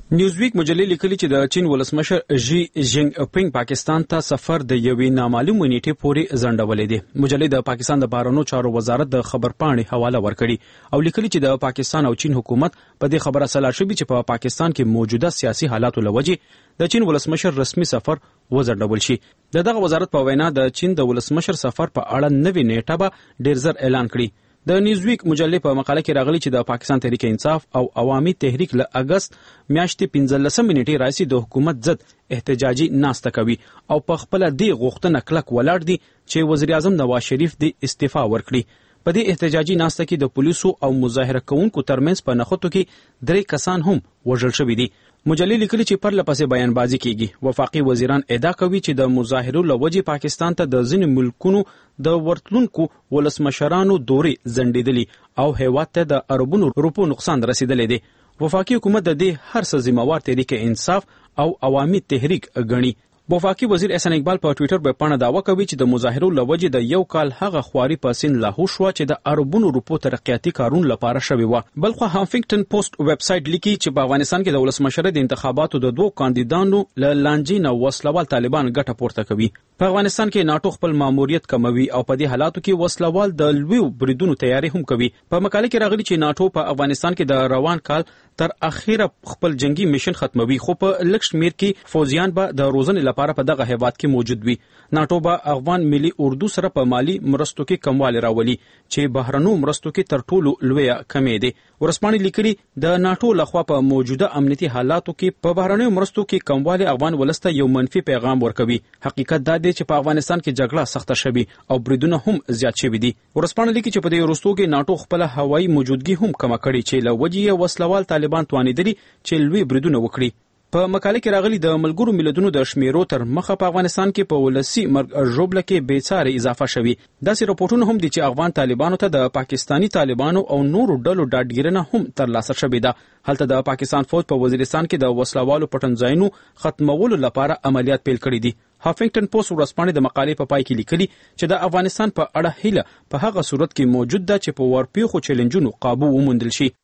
نیوزویک مجلې لیکلي چې د چین ولسمشر ژی جینګ پینګ پاکستان ته سفر د یوې نامعلومه نیټې پورې ځنډولې دي. مجلې د پاکستان د بهرنیو چارو وزارت د خبرپاڼې حواله ورکړي او لیکلي چې د پاکستان او چین حکومت په دې خبره سلا شوی چې په پاکستان کې موجوده سیاسي حالاتو لوجې د چین ولسمشر رسمي سفر وځنډول شي. د دغه وزارت په وینا د چین د ولسمشر سفر په اړه نوې نیټه به ډیر زر اعلان کړي. د نیوزویک مجلې په مقاله کې راغلي چې د پاکستان تحریک انصاف او عوامي تحریک له اگست میاشتې پنځلسمه نیټې راځي د حکومت ضد احتجاجي ناسته کوي او په خپل دی غوښتنه کلک ولاړ دي چې وزیر اعظم نواز شریف د استعفا ورکړي. په دې احتجاجي ناسته کې د پولیسو او مظاهره کوونکو ترمنځ په نښتو کې درې کسان هم وژل شوي دي. مجلې لیکلي چې پر لپسې بیانبازي کیږي. وفاقي وزیران ادعا کوي چې د مظاهرو لوجې پاکستان ته د ځینو ملکونو د ورتلونکو ولسمشرانو دورې ځنډېدلي او هیواد ته د اربونو روپو نقصان رسیدلی دی. وفاقي حکومت د دې هر څه ذمہوار تحریک انصاف او عوامي تحریک ګڼي. وفاقي وزیر احسان اقبال په ټوئیټر باندې دعوا کوي چې د مظاهرو لوجې د یو کال هغه خواري په سین لاهو شو چې د اربونو روپو ترقیاتي کارون لپاره شوی و. بلخو هافنګټن پوسټ ویب سټ لیکي چې په افغانستان کې د ولسمشر د انتخاباتو د دوه کاندیدانو ل لانجې نه وسلوال طالبان ګټه پورته کوي. په افغانستان کې ناټو خپل ماموریت کموي او په دې حالاتو کې وسلوال د لویو بریدونو تیاری هم کوي. په مقاله کې راغلي چې ناټو په افغانستان کې د روان کال تر اخیره خپل جنگي میشن ختموي خو په لږ شمیر کې فوجیان به د روزنې لپاره په دغه هیواد کې موجود وي. ناټو به افغان ملي اردو سره په مالی مرستو کې کموالی راولي چې بهرنو مرستو کې تر ټولو لوی کمې دي. ورسپانې لیکلي د ناټو لخوا په موجوده امنیتي حالاتو کې په بهرنیو مرستو کې کموالی افغان ولسته یو منفي پیغام ورکوي. حقیقت دا دی چې په افغانستان کې جګړه سخته شوي او بریدونه هم زیات شوي دي. ورسپانې لیکي چې په دې وروستو کې ناټو خپل هوایي موجودګي هم کم کړي چې له وجې وسلوال طالبان توانیدلي چې لوی بریدونه وکړي. په مقاله کې راغلي د ملګرو ملتونو د شمیرو تر مخه په افغانستان کې په ولسی مرګ ژوبله کې بیڅاره اضافه شوي. داسې راپورټونه هم دي چې افغان طالبانو ته د پاکستانی طالبانو او نورو ډلو ډاډګیرنه هم ترلاسه شوې ده. هلته د پاکستان فوج په وزیرستان کې د وسلوالو پټنځایونو ختمولو لپاره عملیات پیل کړي دي. هافنګټن پوسټ ورځپاڼې د مقالې په پای کې لیکلي چې د افغانستان په اړه هیله په هغه صورت کې موجود ده چې په ورپیښو چیلنجونو قابو وموندل شي.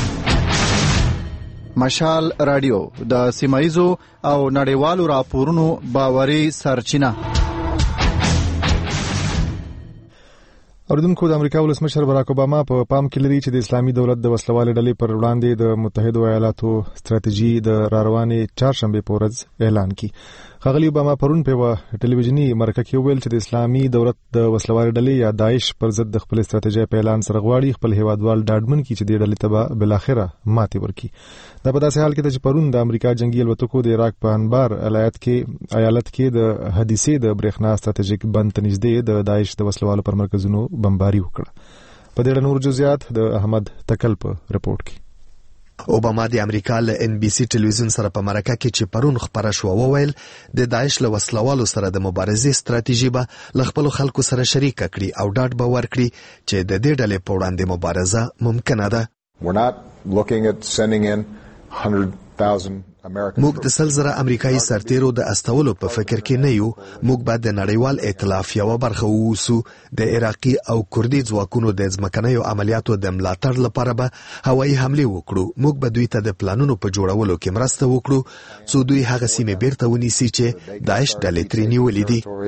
مشال رادیو د سیمایزو او نړیوالو راپورونو باوري سرچینه. اردوونکو د امریکا ولسمشر باراک اوباما په پام کې لري چې د اسلامي دولت د وسلوال ډلې پر وړاندې د متحده ایالاتو ستراتیژي د راروانې چهارشنبه په ورځ اعلان کړي. ښاغلي اوباما پرون په ټلویزیونی مرکه کې ویل چې د اسلامي دولت د وسلوال ډلې یا داعش پر ضد د خپل ستراتیژي په اعلان سره غواړي خپل هیوادوال ډاډمن کړي چې د ډلې ته بل اخره ماتې ورکړي. دا په داسې حال کې چې پرون د امریکا جنگي الوتکو د عراق په انبار ایالت کې ایالت کې د حادثې د برېښنا ستراتیژیک بند ته نږدې د داعش د وسلوالو پر مرکزونو بمباري وکړه. په دې اړه نور جزئیات د احمد تکل په رپورت کې. اوباما د امریکا له ان بي سي ټلویزیون سره په مرکه کې چې پرون خبره شو وویل د داعش له وسلوالو سره د مبارزې ستراتیژي به له خپل خلکو سره شریک کړي او ډاډ به ورکړي چې د دې ډلې په وړاندې مبارزه ممکنه ده. We're not looking at sending in one hundred thousand موږ د سل زره امریکایي سرتیرو د استولو په فکر کې نه یو. موږ باید د نړیوال ائتلاف یو برخه ووسو. د عراقي او کردي ځواکونو د ځمکنیو عملیاتو د ملاتړ لپاره به هوایي حمله وکړو. موږ به دوی ته د پلانونو په جوړولو کې مرسته وکړو څو دوی هغه سیمې بیرته ونیسي چې داعش ډلې ترې نیولې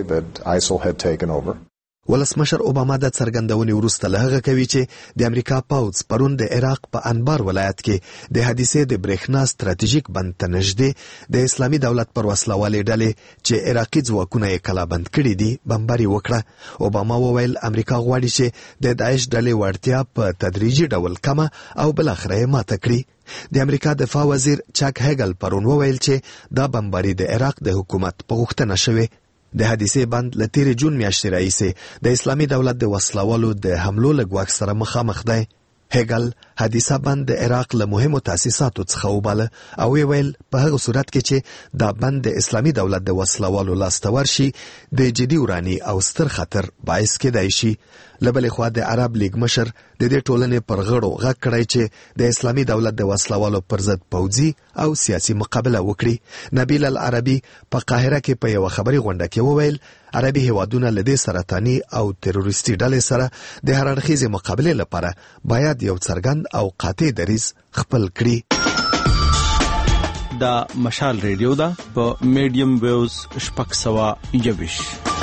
دي. ولسمشر اوباما د څرګندونې وروسته له هغه کوي چې د امریکا پوځ پرون د عراق په انبار ولایت کې د حادثې د برېښنا ستراتیژیک بند ته نږدې د اسلامي دولت پر وسلوالې ډلې چې عراقي ځواکونه یې کلابند کړي دي بمباري وکړه. اوباما وویل امریکا غواړي چې د داعش ډلې وړتیا په تدریجي ډول کمه او بلاخره یې ماته کړي. د امریکا دفاع وزیر چاک هیګل پرون وویل چې دا بمباري د عراق د حکومت په غوښتنه شوې. د حادثې بند له تیرې جون میاشتې راهیسې د اسلامي دولت د وسلوالو د حملو له ګواښ سره مخامخ دی. هیګل حادثه بند د عراق له مهمو تاسیساتو څخه وباله او ویل په هغه صورت کې چې دا بند د اسلامي دولت د وسلوالو لاسته ورشي د جدي وراني او ستر خطر باعث کېدای شي. له بلې خوا د عرب لیگ مشر د دې ټولنې پر غړو غږ کړی چې د اسلامي دولت د وسلوالو پر ضد پوځي او سیاسي مقابله وکړي. نبیل العربي په قاهره کې په یو خبري غونډه کې وویل عربي هیوادونه له دې سرطاني او تروریستي ډلې سره د هر اړخیزې مقابلې لپاره باید یو څرګند او قاطع دریځ خپل کړي. دا مشال ریډیو دا په میډیم ویوز شپږ سوه یوویش.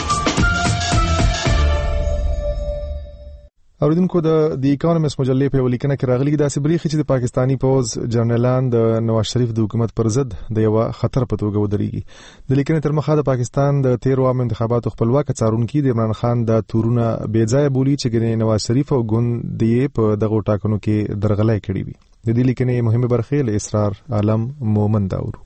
اوریدونکو د دی اکانومیست مجلې په ولیکنه کې راغلي دا سبريخي چې د پاکستانی پوز جنرالان د نواز شریف د حکومت پر ضد د یو خطر په توګه ودرېږي. د لیکنې تر مخه د پاکستان د تیر عام انتخاباتو خپلواک څارونکي د عمران خان د تورونه بې ځای بولی چې ګنې نواز شریف او ګوند دی په دغه ټاکنو کې درغلۍ کړې وي. د دې لیکنې مهمه برخه له اسرار عالم مومن داور.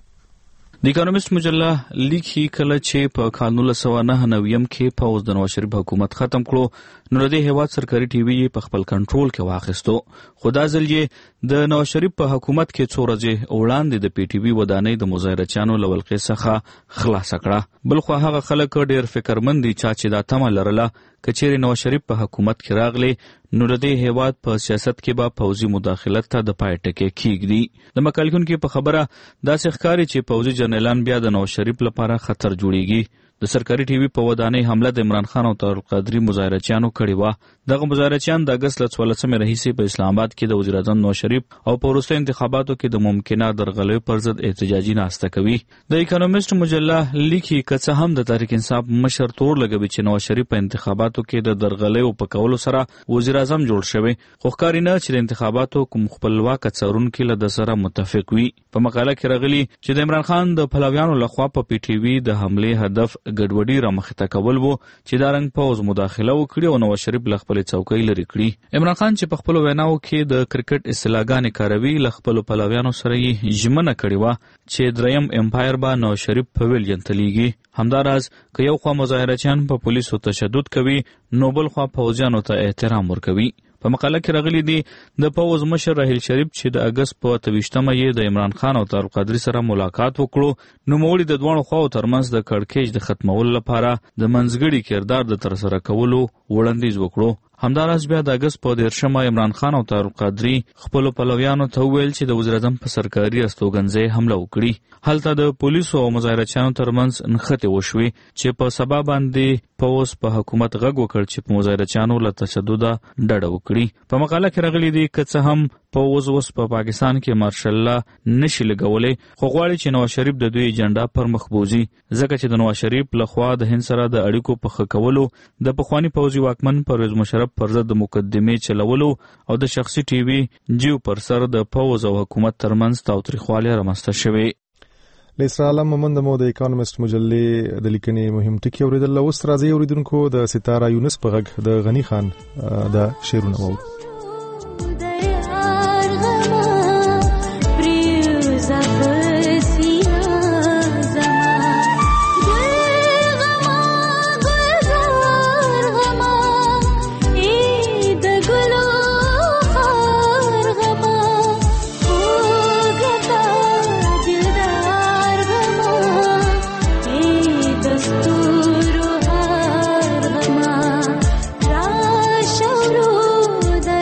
د اکانومیست مجله لیکي کله چې په کال نولس سوه نهه نوي کې پوز د نواز شریف حکومت ختم کړو نو د هیواد سرکاري ټي وي په خپل کنټرول کې واخیستو. خو دا ځل یې د نواز شریف په حکومت کې څو ورځې وړاندې د پی ټي وي ودانۍ د مظاهرچیانو له ولقې څخه خلاص کړه. بل خو هغه خلک ډېر فکرمند دي چې دا تمه لرله که چیرې نواز شریف په حکومت کې راغلی نو د دې هیواد په سیاست کې به پوځي مداخلت ته د پای ټکی کیږدي. د مکالکون کې په خبره داسې ښکاري چې پوځي جنرالان بیا د نواز شریف لپاره خطر جوړیږي. د سرکاري ټي وي په ودانۍ حمله د عمران خان او طارق قادري مظاهرچیانو کړې وه. دغه مظاهرچیان د اګست له څوارلسمې راهیسې په اسلام آباد کې د وزیر اعظم نواز شریف او په وروستیو انتخاباتو کې د ممکنه درغلیو پر ضد احتجاجي ناسته کوي. د اکانومیست مجله لیکي که څه هم د تحریک انصاف مشر تور لګوي چې نواز شریف په انتخاباتو کې د درغلیو په کولو سره وزیر اعظم جوړ شوی، خو ښکاري نه چې د انتخاباتو کوم خپلواک څارونکي له د سره متفق وي. په مقاله کې راغلي چې د عمران خان د پلویانو لخوا په پی ټي وي د حملې هدف ګډوډي رامخته کول وو چې دا رنګ پوز مداخله وکړي او نواز شریف له خپلې څوکۍ لرې کړي. عمران خان چې په خپلو ویناو کې د کرکټ اصطلاحګانې کاروي له خپلو پلویانو سره یې ژمنه کړې وه چې دریم امپایر به نواز شریف په ویلین تلیږي. همداراز که یو خوا مظاهرچیان په پولیسو تشدد کوي نو بل خوا پوځیانو ته احترام ورکوي. په مقاله کې راغلي دي د پوز مشر راحیل شریف چې د اګست په اته ویشتمه یې د عمران خان او طارق قادري سره ملاقات وکړو، نوموړي د دواړو خواو ترمنځ د کړکېچ د ختمولو لپاره د منځګړي کردار د ترسره کولو وړاندیز وکړو. همداراز بیا د اګست په دیرشمه عمران خان او طارق قادري خپلو پلویانو ته وویل چې د وزیر اعظم په سرکاري استوګنځای حمله وکړي. هلته د پولیسو او مظاهرچیانو ترمنځ نښتې وشوې چې په سبا باندې پوز په حکومت غږ وکړ چې په مظاهرچیانو له تشدده ډډه وکړي. په مقاله کې راغلي دي که څه هم پوز اوس په پا پاکستان کې مارشل الله نشي لګولی، خو غواړي چې نواز شریف د دوی ایجنډا پر مخ بوځي، ځکه چې د نواز شریف لخوا د هند سره د اړیکو په ښه کولو، د پخواني پوځي واکمن پرویز مشرف پر ضد د مقدمې چلولو او د شخصي ټي وي جیو پر سر د پوز او حکومت ترمنځ تاوتریخوالی رامنځته شوی. لیسرا عالم مومند مو د اکانومیست مجلې د لیکنې مهم ټکي اوریدل. اوس راځي اوریدونکو د ستاره یونس په غږ د غنی خان د شعرونه وو. The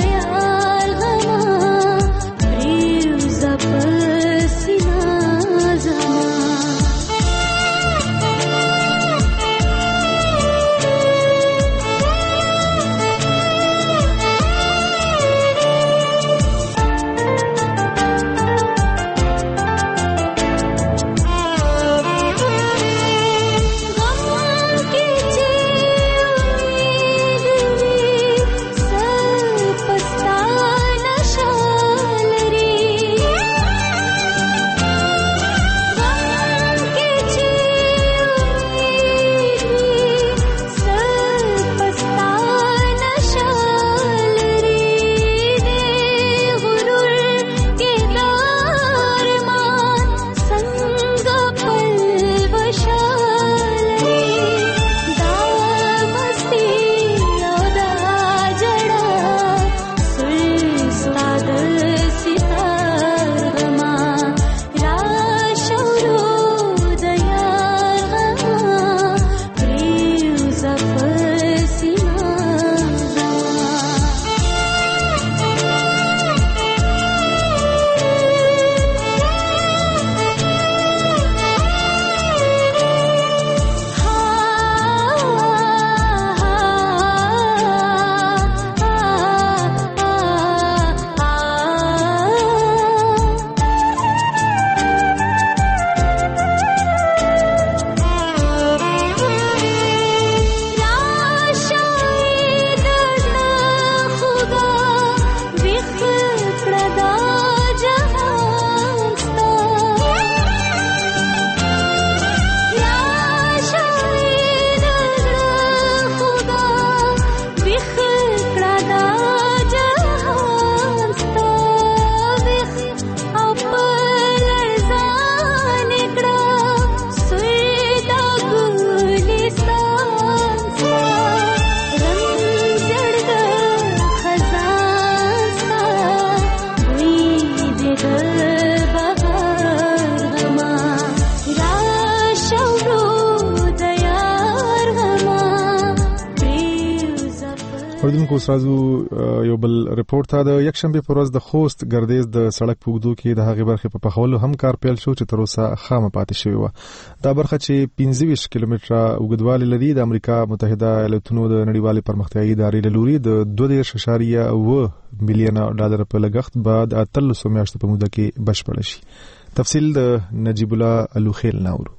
اوردونکو سرازو یو بل ریپورت ته د یکشنبه پر ورځ د خوست ګردیز د سړک پوګدو کې د هغې برخې په پخولو هم کار پیل شو چې تر اوسه خامه پاتې شوې وه. دا برخه چې پنځه ویشت کیلومتره اوږدوالی لري د امریکا متحده ایالاتونو د نړیوالې پرمختیایي ادارې له لوري د دوه دېرش اعشاریه اوه میلیونه ډالر په لګښت بعد اتلسو میاشتو په موده کې بشپړه شي. تفصیل د نجیب الله الوخیل ناورو.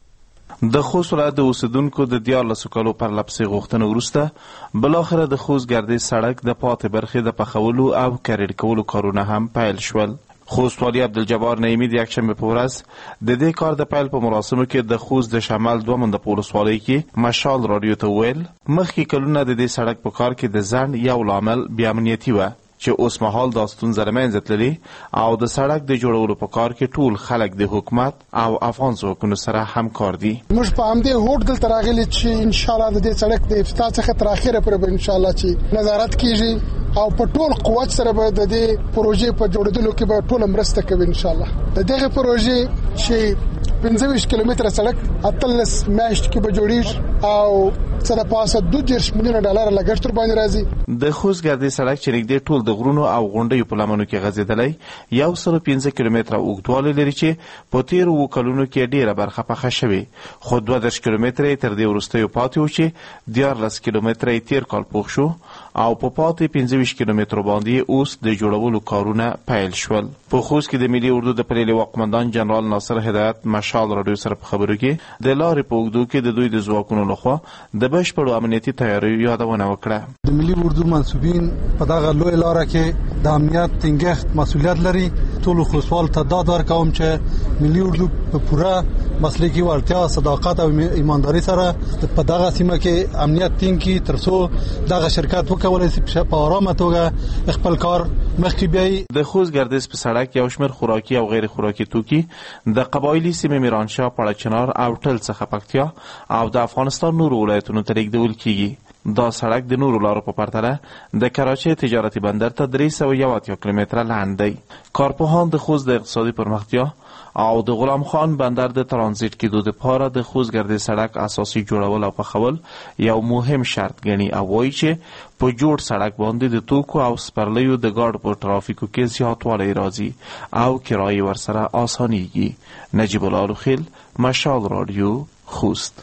د خوست ولایت د اوسیدونکو د دیارلسو کالو پر لپسې غوښتنه وروسته بلاخره د خوست ګردیز سړک د پاتې برخې د پخولو او کریډ کولو کارونه هم پیل شول. خوست والي عبدالجبار نعیمي د یکشنبه په ورځ د دې کار د پیل په مراسمو کې د خوست د شمال دوه منده په ولسوالۍ کې مشال راډیو ته وویل مخکې کلونه د دې سړک په کار کې د ځنډ یو لامل بې امنیتي وه چې اوس مهال دا ستونزه له منځه تللې او د سړک د جوړولو په کار کې ټول خلک د حکومت او افغان ځواکونو سره همکار دي. موږ په همدې هوډ دلته راغلي چې ان شاء الله د دې سړک د افتتاح څخه تر اخره پورې به ان شاء الله چې نظارت کیږي او په ټول قوت سره به د دې پروژې په جوړېدلو کې به ټول مرسته کوي ان شاء الله. د دغه پروژې چې پنځه ویشت کیلومتره سړک اتلس میاشتې کې به جوړیږي او سره پاسه دوه دېرش میلیونه ډالر لګښت تر باندې راځي. د خوست ګردیز سړک چې نږدې ټول د غرونو او غونډیو په لمنو کې غځېدلی یو سل پنځه کیلومتره اوږدوالی لري چې په تېرو اووه کلونو کې ډېره برخه پخه شوې خو دوه دېرش کیلومتره یې تر دې وروستیو پاتې و چې دیارلس کیلومتره یې تېر کال پوخ شو او په پاتې پنځه ویشت کیلومترو باندې اوس د جوړولو کارونه پیل شول. په خوست کې د ملي اردو د پلیلې واقمندان جنرال ناصر هدایت مشال راډیو سره په خبرو کې د لارې په اوږدو کې د دوی د ځواکونو لخوا د بشپړو امنیتي تیاریو یادونه وکړه. د ملي اردو منسوبین په دغه لوی لاره کې د امنیت ټینګښت مسؤلیت لري. ټولو خوستوال ته دا ورکوم چې ملي اردو په پوره مسلکي وړتیا صداقت او ایمانداري سره په دغه سیمه کې امنیت ټینګ کړي ترڅو دغه شرکت وکولای شي په آرامه توګه خپل کار مخکې بیایي. د خوست ګردیز په سړک یو شمېر خوراکي او غیر خوراکي توکي د قبایلي سیمې میرانشاه پړچنار او ټل څخه پکتیا او د افغانستان نورو ولایتونو ته لیږدول کیږي. دا سړک د نورو لارو په پرتله د کراچۍ تجارتي بندر ته درې سوه یو اتیا کیلومتره لنډ دی. کارپوهان د خوست د اقتصادي پرمختیا او د غلام خان بندر د ترانزیت کېدو دپاره د خوست ګردیز سړک اساسي جوړول او پخول یو مهم شرط ګڼي او وایي چې په جوړ سړک باندې د توکو او سپرلیو د ګاډو په ترافیکو کې زیاتوالی راځي او کرایې ورسره اسانیږي. نجیب الله الوخیل، مشال راډیو، خوست.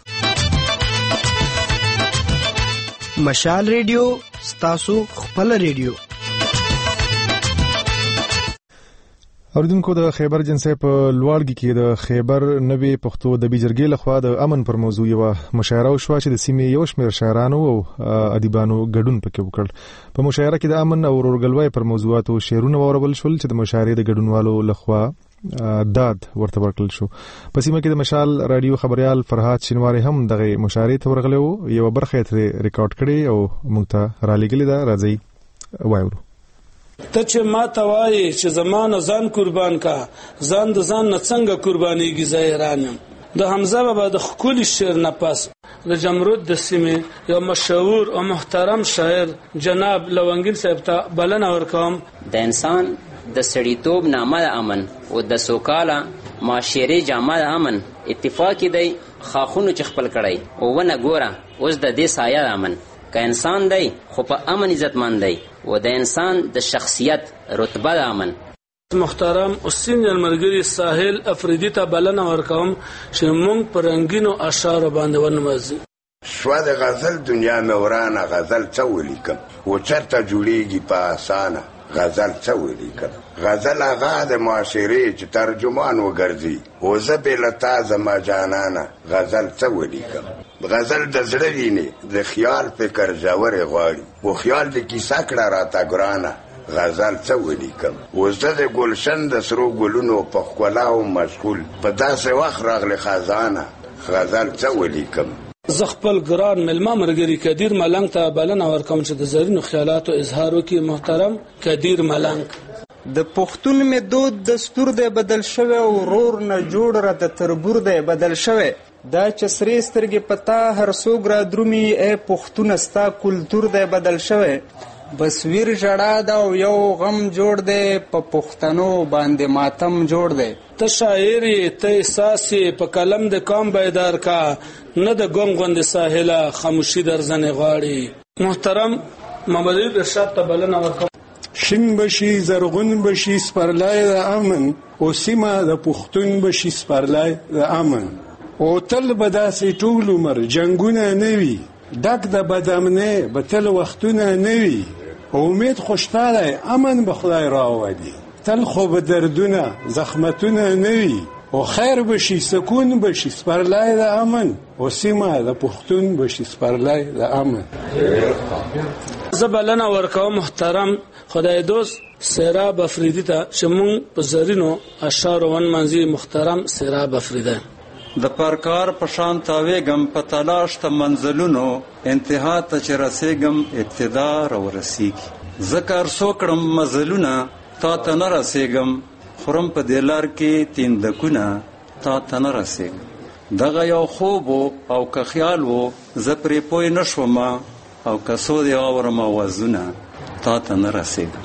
مشال ریډیو ستاسو خپل ریډیو. اوریدونکو د خیبر جنسي په لوړګي کې د خیبر نوي پښتو د بیجرګي لخوا د امن پر موضوع یو مشاعره وشوه چې د سیمې یو شمېر شاعرانو او ادیبانو ګډون پکې وکړ. په مشاعره کې د امن او ورورګلوۍ پر موضوعاتو شعرونه واورول شول چې د مشاعرې د ګډونوالو لخوا داد ورته ورکړل شو. په سیمه کې د مشال رادیو خبريال فرهاد شینواری هم دغه مشاعرې ته ورغلی و. یو برخه یې ریکارډ کړې او موږ ته را لېږلې ده. راځئ وایو. ته چې ما ته وایې چې زمانه ځان قربان کا ځان د ځان نه څنګه قربانېږي زه حیران یم. د حمزه بابا د ښکلي شعر نه پس د جمرود د سیمې یو مشهور او محترم شاعر جناب لونګین صاحب ته بلنه ورکوم. د انسان د سړیتوب نامه د امن او د سوکاله معاشرې جامه د امن اتفاقی دی خاخونو چې خپل کړی او ونه ګوره اوس د دې سایه د امن که انسان دی خو په امن عزتمند دی و د انسان د شخصیت رتبه د امن. محترم حسین المرګری ساحل افریدی ته بلنه ورکوم چې موږ په رنگینو اشعارو باندې ونمازي. شوا د غزل دنیا مې ورانه غزل څه ولیکم و چرته جوړیږي په اسانه غزل څه ولیکم. غزل هغه د معاشرې چې ترجمان وګرځي و زه بې له تا زما جانانه غزل څه ولیکم. غزل د زړه ویني د خیال فکر ژورې غواړي و خیال د کیسه کړه راته ګرانه غزل څه ولیکم. و زه د ګلشن د سرو ګلونو په ښکلا او مشغول په داسې وخت راغلی خزانه غزل څه ولیکم. زه خپل ګران ملما مرګري کدیر ملنګ ته بلنه ورکوم چې د زرینو خیالاتو اظهار وکړي. محترم کدیر ملنګ. د پښتون می دود دستور دی بدل شوی او ورور نه جوړ را د تربور دی بدل شوی. دا چې سرې سترګې پتا هر څوک را درومي ای پښتون ستا کلتور دی بدل شوی. بسویر ژړا دا او یو غم جوړ دی په پښتنو باندې ماتم جوړ دی. ته شاعري ته احساسي په قلم د قوم بیدار کا نه د ګم غوند ساحله خاموشي در زنه غواړي. محترم مبادی ارشاد ته بلنه ورکوم. شین بشي زرغون بشي سپرلای د امن او سیمه د پښتون بشي سپرلای د امن او تل به داسې ټول عمر جنگونه نه وي ډک د بدامنۍ به تل وختونه نه وي امید خوشحاله امن به خدای راوړي تل خو به دردونه زخمتونه نه وي او خیر بشي سکون بشي سپرلای د امن او سیمه د پښتون بشي سپرلای د امن. زه بلنه ورکوم محترم خدای دوست سیراب افریدی ته چې مونږ په زرینو اشعارو ونمانځي. محترم سیراب افریدی. د پرکار په شان تاویږم په تلاش ته منزلونو انتها ته چې رسیږم ابتدا راورسیږي زه کار څو کړم مزلونه تا ته نه رسیږم خورم په دې لار کې تیندکونه تا ته نه رسیږم دغه یو خوب او که خیال و زه پرې پوه نه شوم او که څو دې واورم اوازونه تا ته نه رسیږم.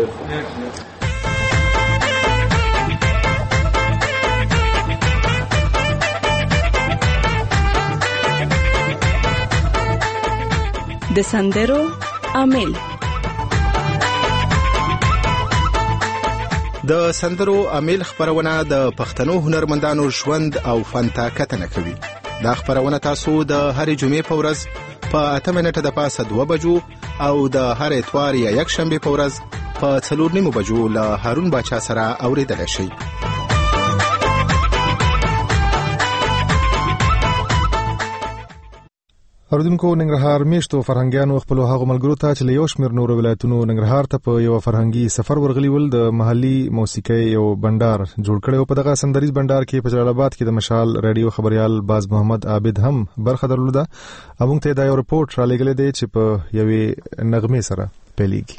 د سندرو عامل. د سندرو عامل خبرونه د پښتنو هنرمندانو ژوند او فن ته کتنه کوي. دا خبرونه تاسو د هرې جمعې په ورځ په اته منټه د پاسه دوه بجو او د هر اتوار یا یک شنبه په ورځ په څلور نیمو بجو له هارون باچا سره اوریدل شي. اوردونکو ننګرهار میشتو فرهنګیانو خپل هغه ملګرو ته چې له یو شمېر نورو ولایتونو ننګرهار ته په یو فرهنګي سفر ورغلی ول د محلي موسیقۍ یو بندر جوړ کړي او په دغه سندریز بندر کې په جلال آباد کې د مشال رادیو خبريال باز محمد عابد هم برخه درلوده. موږ ته دا یو رپورټ را لګل دی چې په یوې نغمه سره پیلېږي.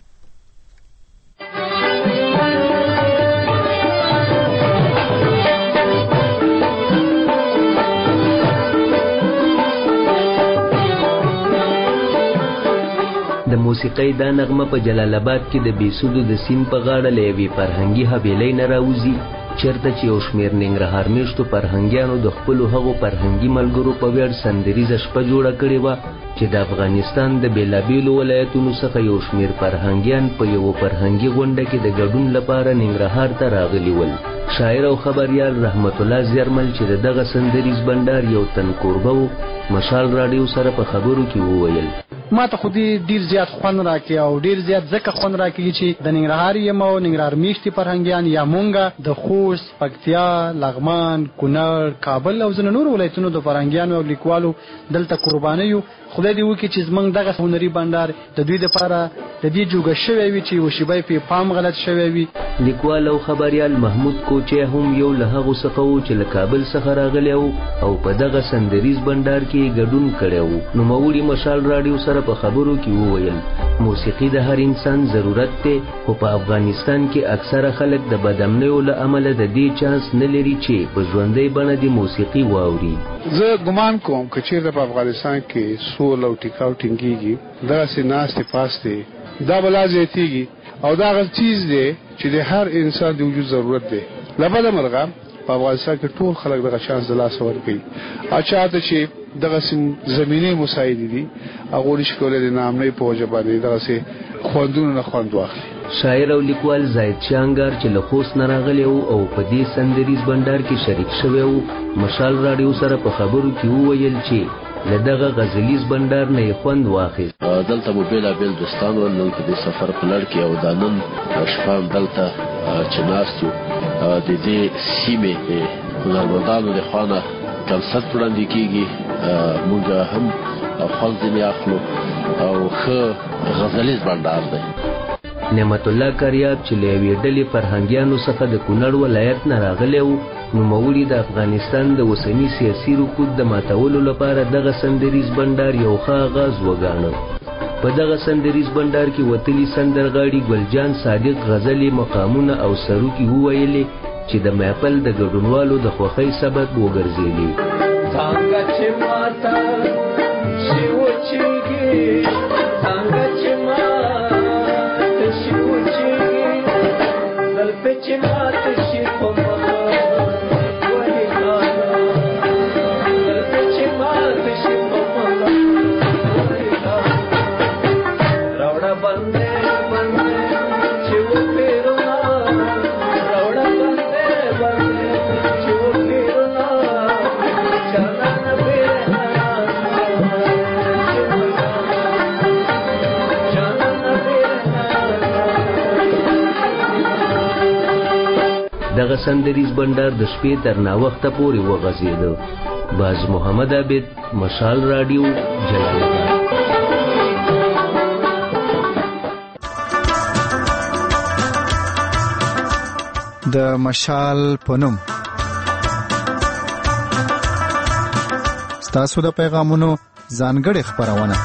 د موسیقۍ دا نغمه په جلال آباد کې د بیسودو د سیند په غاړه له یوې فرهنګي حویلۍ نه راوځي چېرته چې یو شمېر ننګرهار میشتو فرهنګیانو د خپلو هغو فرهنګي ملګرو په ویاړ سندریزه شپه جوړه کړې وه چې د افغانستان د بېلابېلو ولایتونو څخه یو شمېر فرهنګیان په یوه فرهنګي غونډه کې د ګډون لپاره ننګرهار ته راغلي ول. شاعر او خبریال رحمت الله زیرمل چې د دغه سندریز بندر یو تن کوربه و مشال راډیو سره په خبرو کې وویل ما ته خو دې ډیر زیات خوند راکړي او ډیر زیات ځکه خوند راکړي چې د ننګرهار یم او ننګرهار میشتي فرهنګیان یا مونږه د خوست، پکتیا، لغمان، کونړ، کابل او ځینو نورو ولایتونو د فرهنګیانو او لیکوالو دلته قرباني یو. خدای دې وکړي چې زمونږ دغه هنري بندر د دوی لپاره د دې جوګه شوی وي چې وشیبای په پام غلط شوی وي. لیکوال او خبریال محمود کوچی هم یو له هغو څخه و چې له کابل څخه راغلی او په دغه سندریز بندر کې ګډون کړی و. نوموړي مشال راډیو سره په خبرو کې وویل موسیقي د هر انسان ضرورت دی خو په افغانستان کې اکثره خلک د بدامنیو له امله د دې چانس نه لري چې په ژوندۍ بڼه د موسیقي واوري. زه ګمان کوم که چیرته په افغانستان کې سول او ټیکاو ټینګیږي دغسې ناستې پاستې دا به لا زیاتیږي او دا هغه چیز دی چې د هر انسان د وجود ضرورت دی. له بده مرغه په افغانستان کې ټول خلک دغه چانس د لاسه ورکوي. چا ته چې دغسې زمینې مساعدې دي هغوی نشي کولی د ناامنۍ په وجه باندې دغسې خوندونو نه خوند واخلي. شاعر او لیکوال زاید شانګار چې له خوست نه راغلی و او په دې سندریز بندر کې شریک شوی و مشال راډیو سره په خبرو کې وویل چې له دغه غزلیز بندر نه یې خوند واخیست. دلته مو بېلابېل دوستان ول نن په دې سفر په لړ کې او دا نن شپه هم دلته چې ناست یو د دې سیمې هنرمندانو لخوا نه کنسرت وړاندې کېږي موږ هم خوند ځینې اخلو او ښه غزلیز بندر دی. نعمت الله کاریاب چې له یوې ډلې فرهنګیانو څخه د کونړ ولایت نه راغلی و نوموړي د افغانستان د اوسني سیاسي رکود د ماتولو لپاره دغه سندریز بندر یو ښه آغاز وګاڼه. په دغه سندریز بندر کې وتلي سندرغاړي ګلجان صادق غزلې مقامونه او سروکي وویلې چې د محفل د ګډونوالو د خوښۍ سبب وګرځېدې. څنګه چې ماته شي وچېږي څنګه چې ماته شي وچېږي زلفې چې ماته شي په مخه ولې کاله زلفې چې ماته شي په مخه ولې کاله راوړه سندریز بندر د شپې تر ناوخته پورې وغځېده. باز محمد عابد، مشال راډیو، جلال آباد. د مشال پونم ستاسو د پیغامونو ځانګړې خبرونه.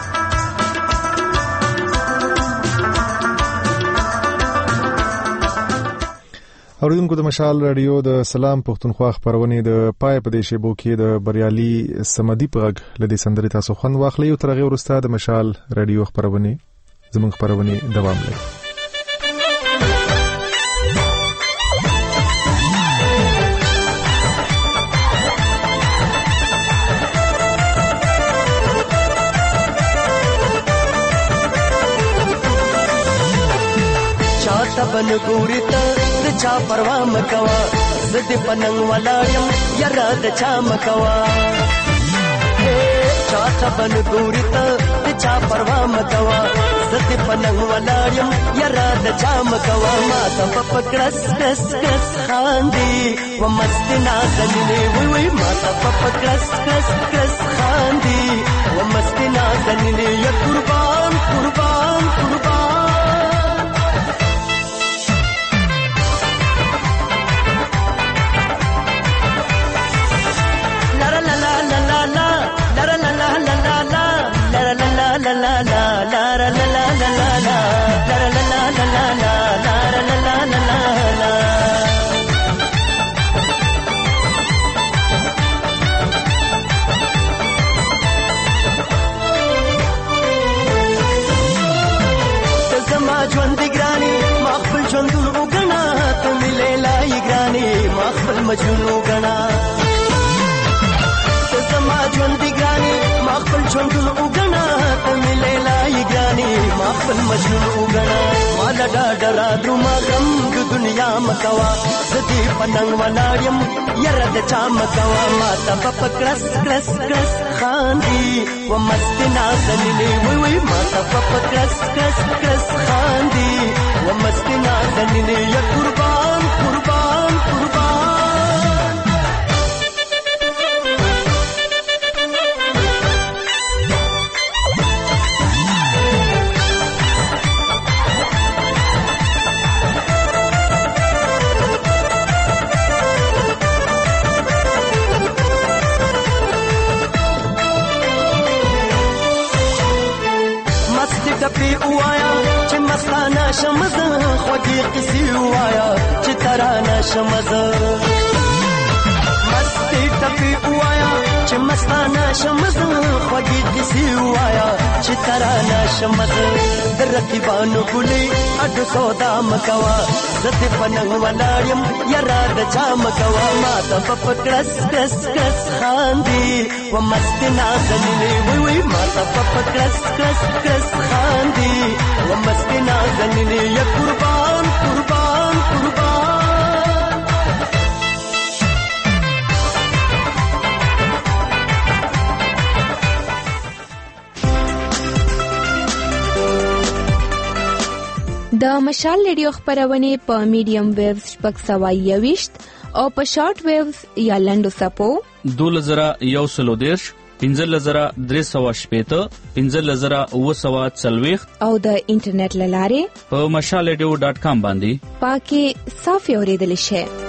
اوریدونکو د مشال رادیو د سلام پښتونخوا خبرونه د پای په دې شیبو کې د بریالي سمدي پغ لدی سندري تاسو خوند واخلئ او ترغه ورسته د مشال رادیو خبرونه زموږ خبرونه دوام لري. بن ګوري ته د چا پروا مکوا، زد پننګ ولایم یرا د چا مکوا. چا بن ګوري ته د چا پروا مکوا، زد پننګ ولایم یرا د چا مکوا. ما ته پکړس کس کس خاندي و مست نازنینه وی وی، ما ته پکړس کس کس خاندي و مست نازنینه یا قربان قربان قربان. مجنون وګڼا ته زما ژوند ګراني، ما خپل ژوند وګڼا ته ملي لای ګراني، ما خپل مجنون وګڼا. مالا ډاډه را دروما غم د دنیا مکوا، زدي پننګ ولایم یره د چا مکوا. ما ته پکړس کړس کړس خاندي و مست نازنینه وی وی، ما ته پکړس کړس کړس خاندي و مست نازنینه یا قربان قربان قربان. ټپي وایا چې مستانه شمزه، خوږې قصې وایا چې ترانه شمزه. مستي ټپي وایا چې مستانه شمزه، خوږې قصې وایا چې ترانه شمزه. د رقیبانو ګلې اډو سودا مکوا، زت پننګ ولایم یرا د چا مکوا. ما ته پکړس کس کس خاندي و مست نازنینه وی وی، ما ته پکړس کس کس خاندي و مست نازنینه یا قربان قربان قربان. د مشال ریډیو خبرونه په میډیم ویوز شپږ سوه یوویشت او په شارټ ویوز یا لنډو څپو دوله زره یو سلو دېرش، پنځه زره درې سوه شپېته، پنځه زره اووه سوه څلوېښت او د انټرنیټ له لارې په مشال ریډیو ډاټ کام باندې پاکي صافي اورېدلی شئ.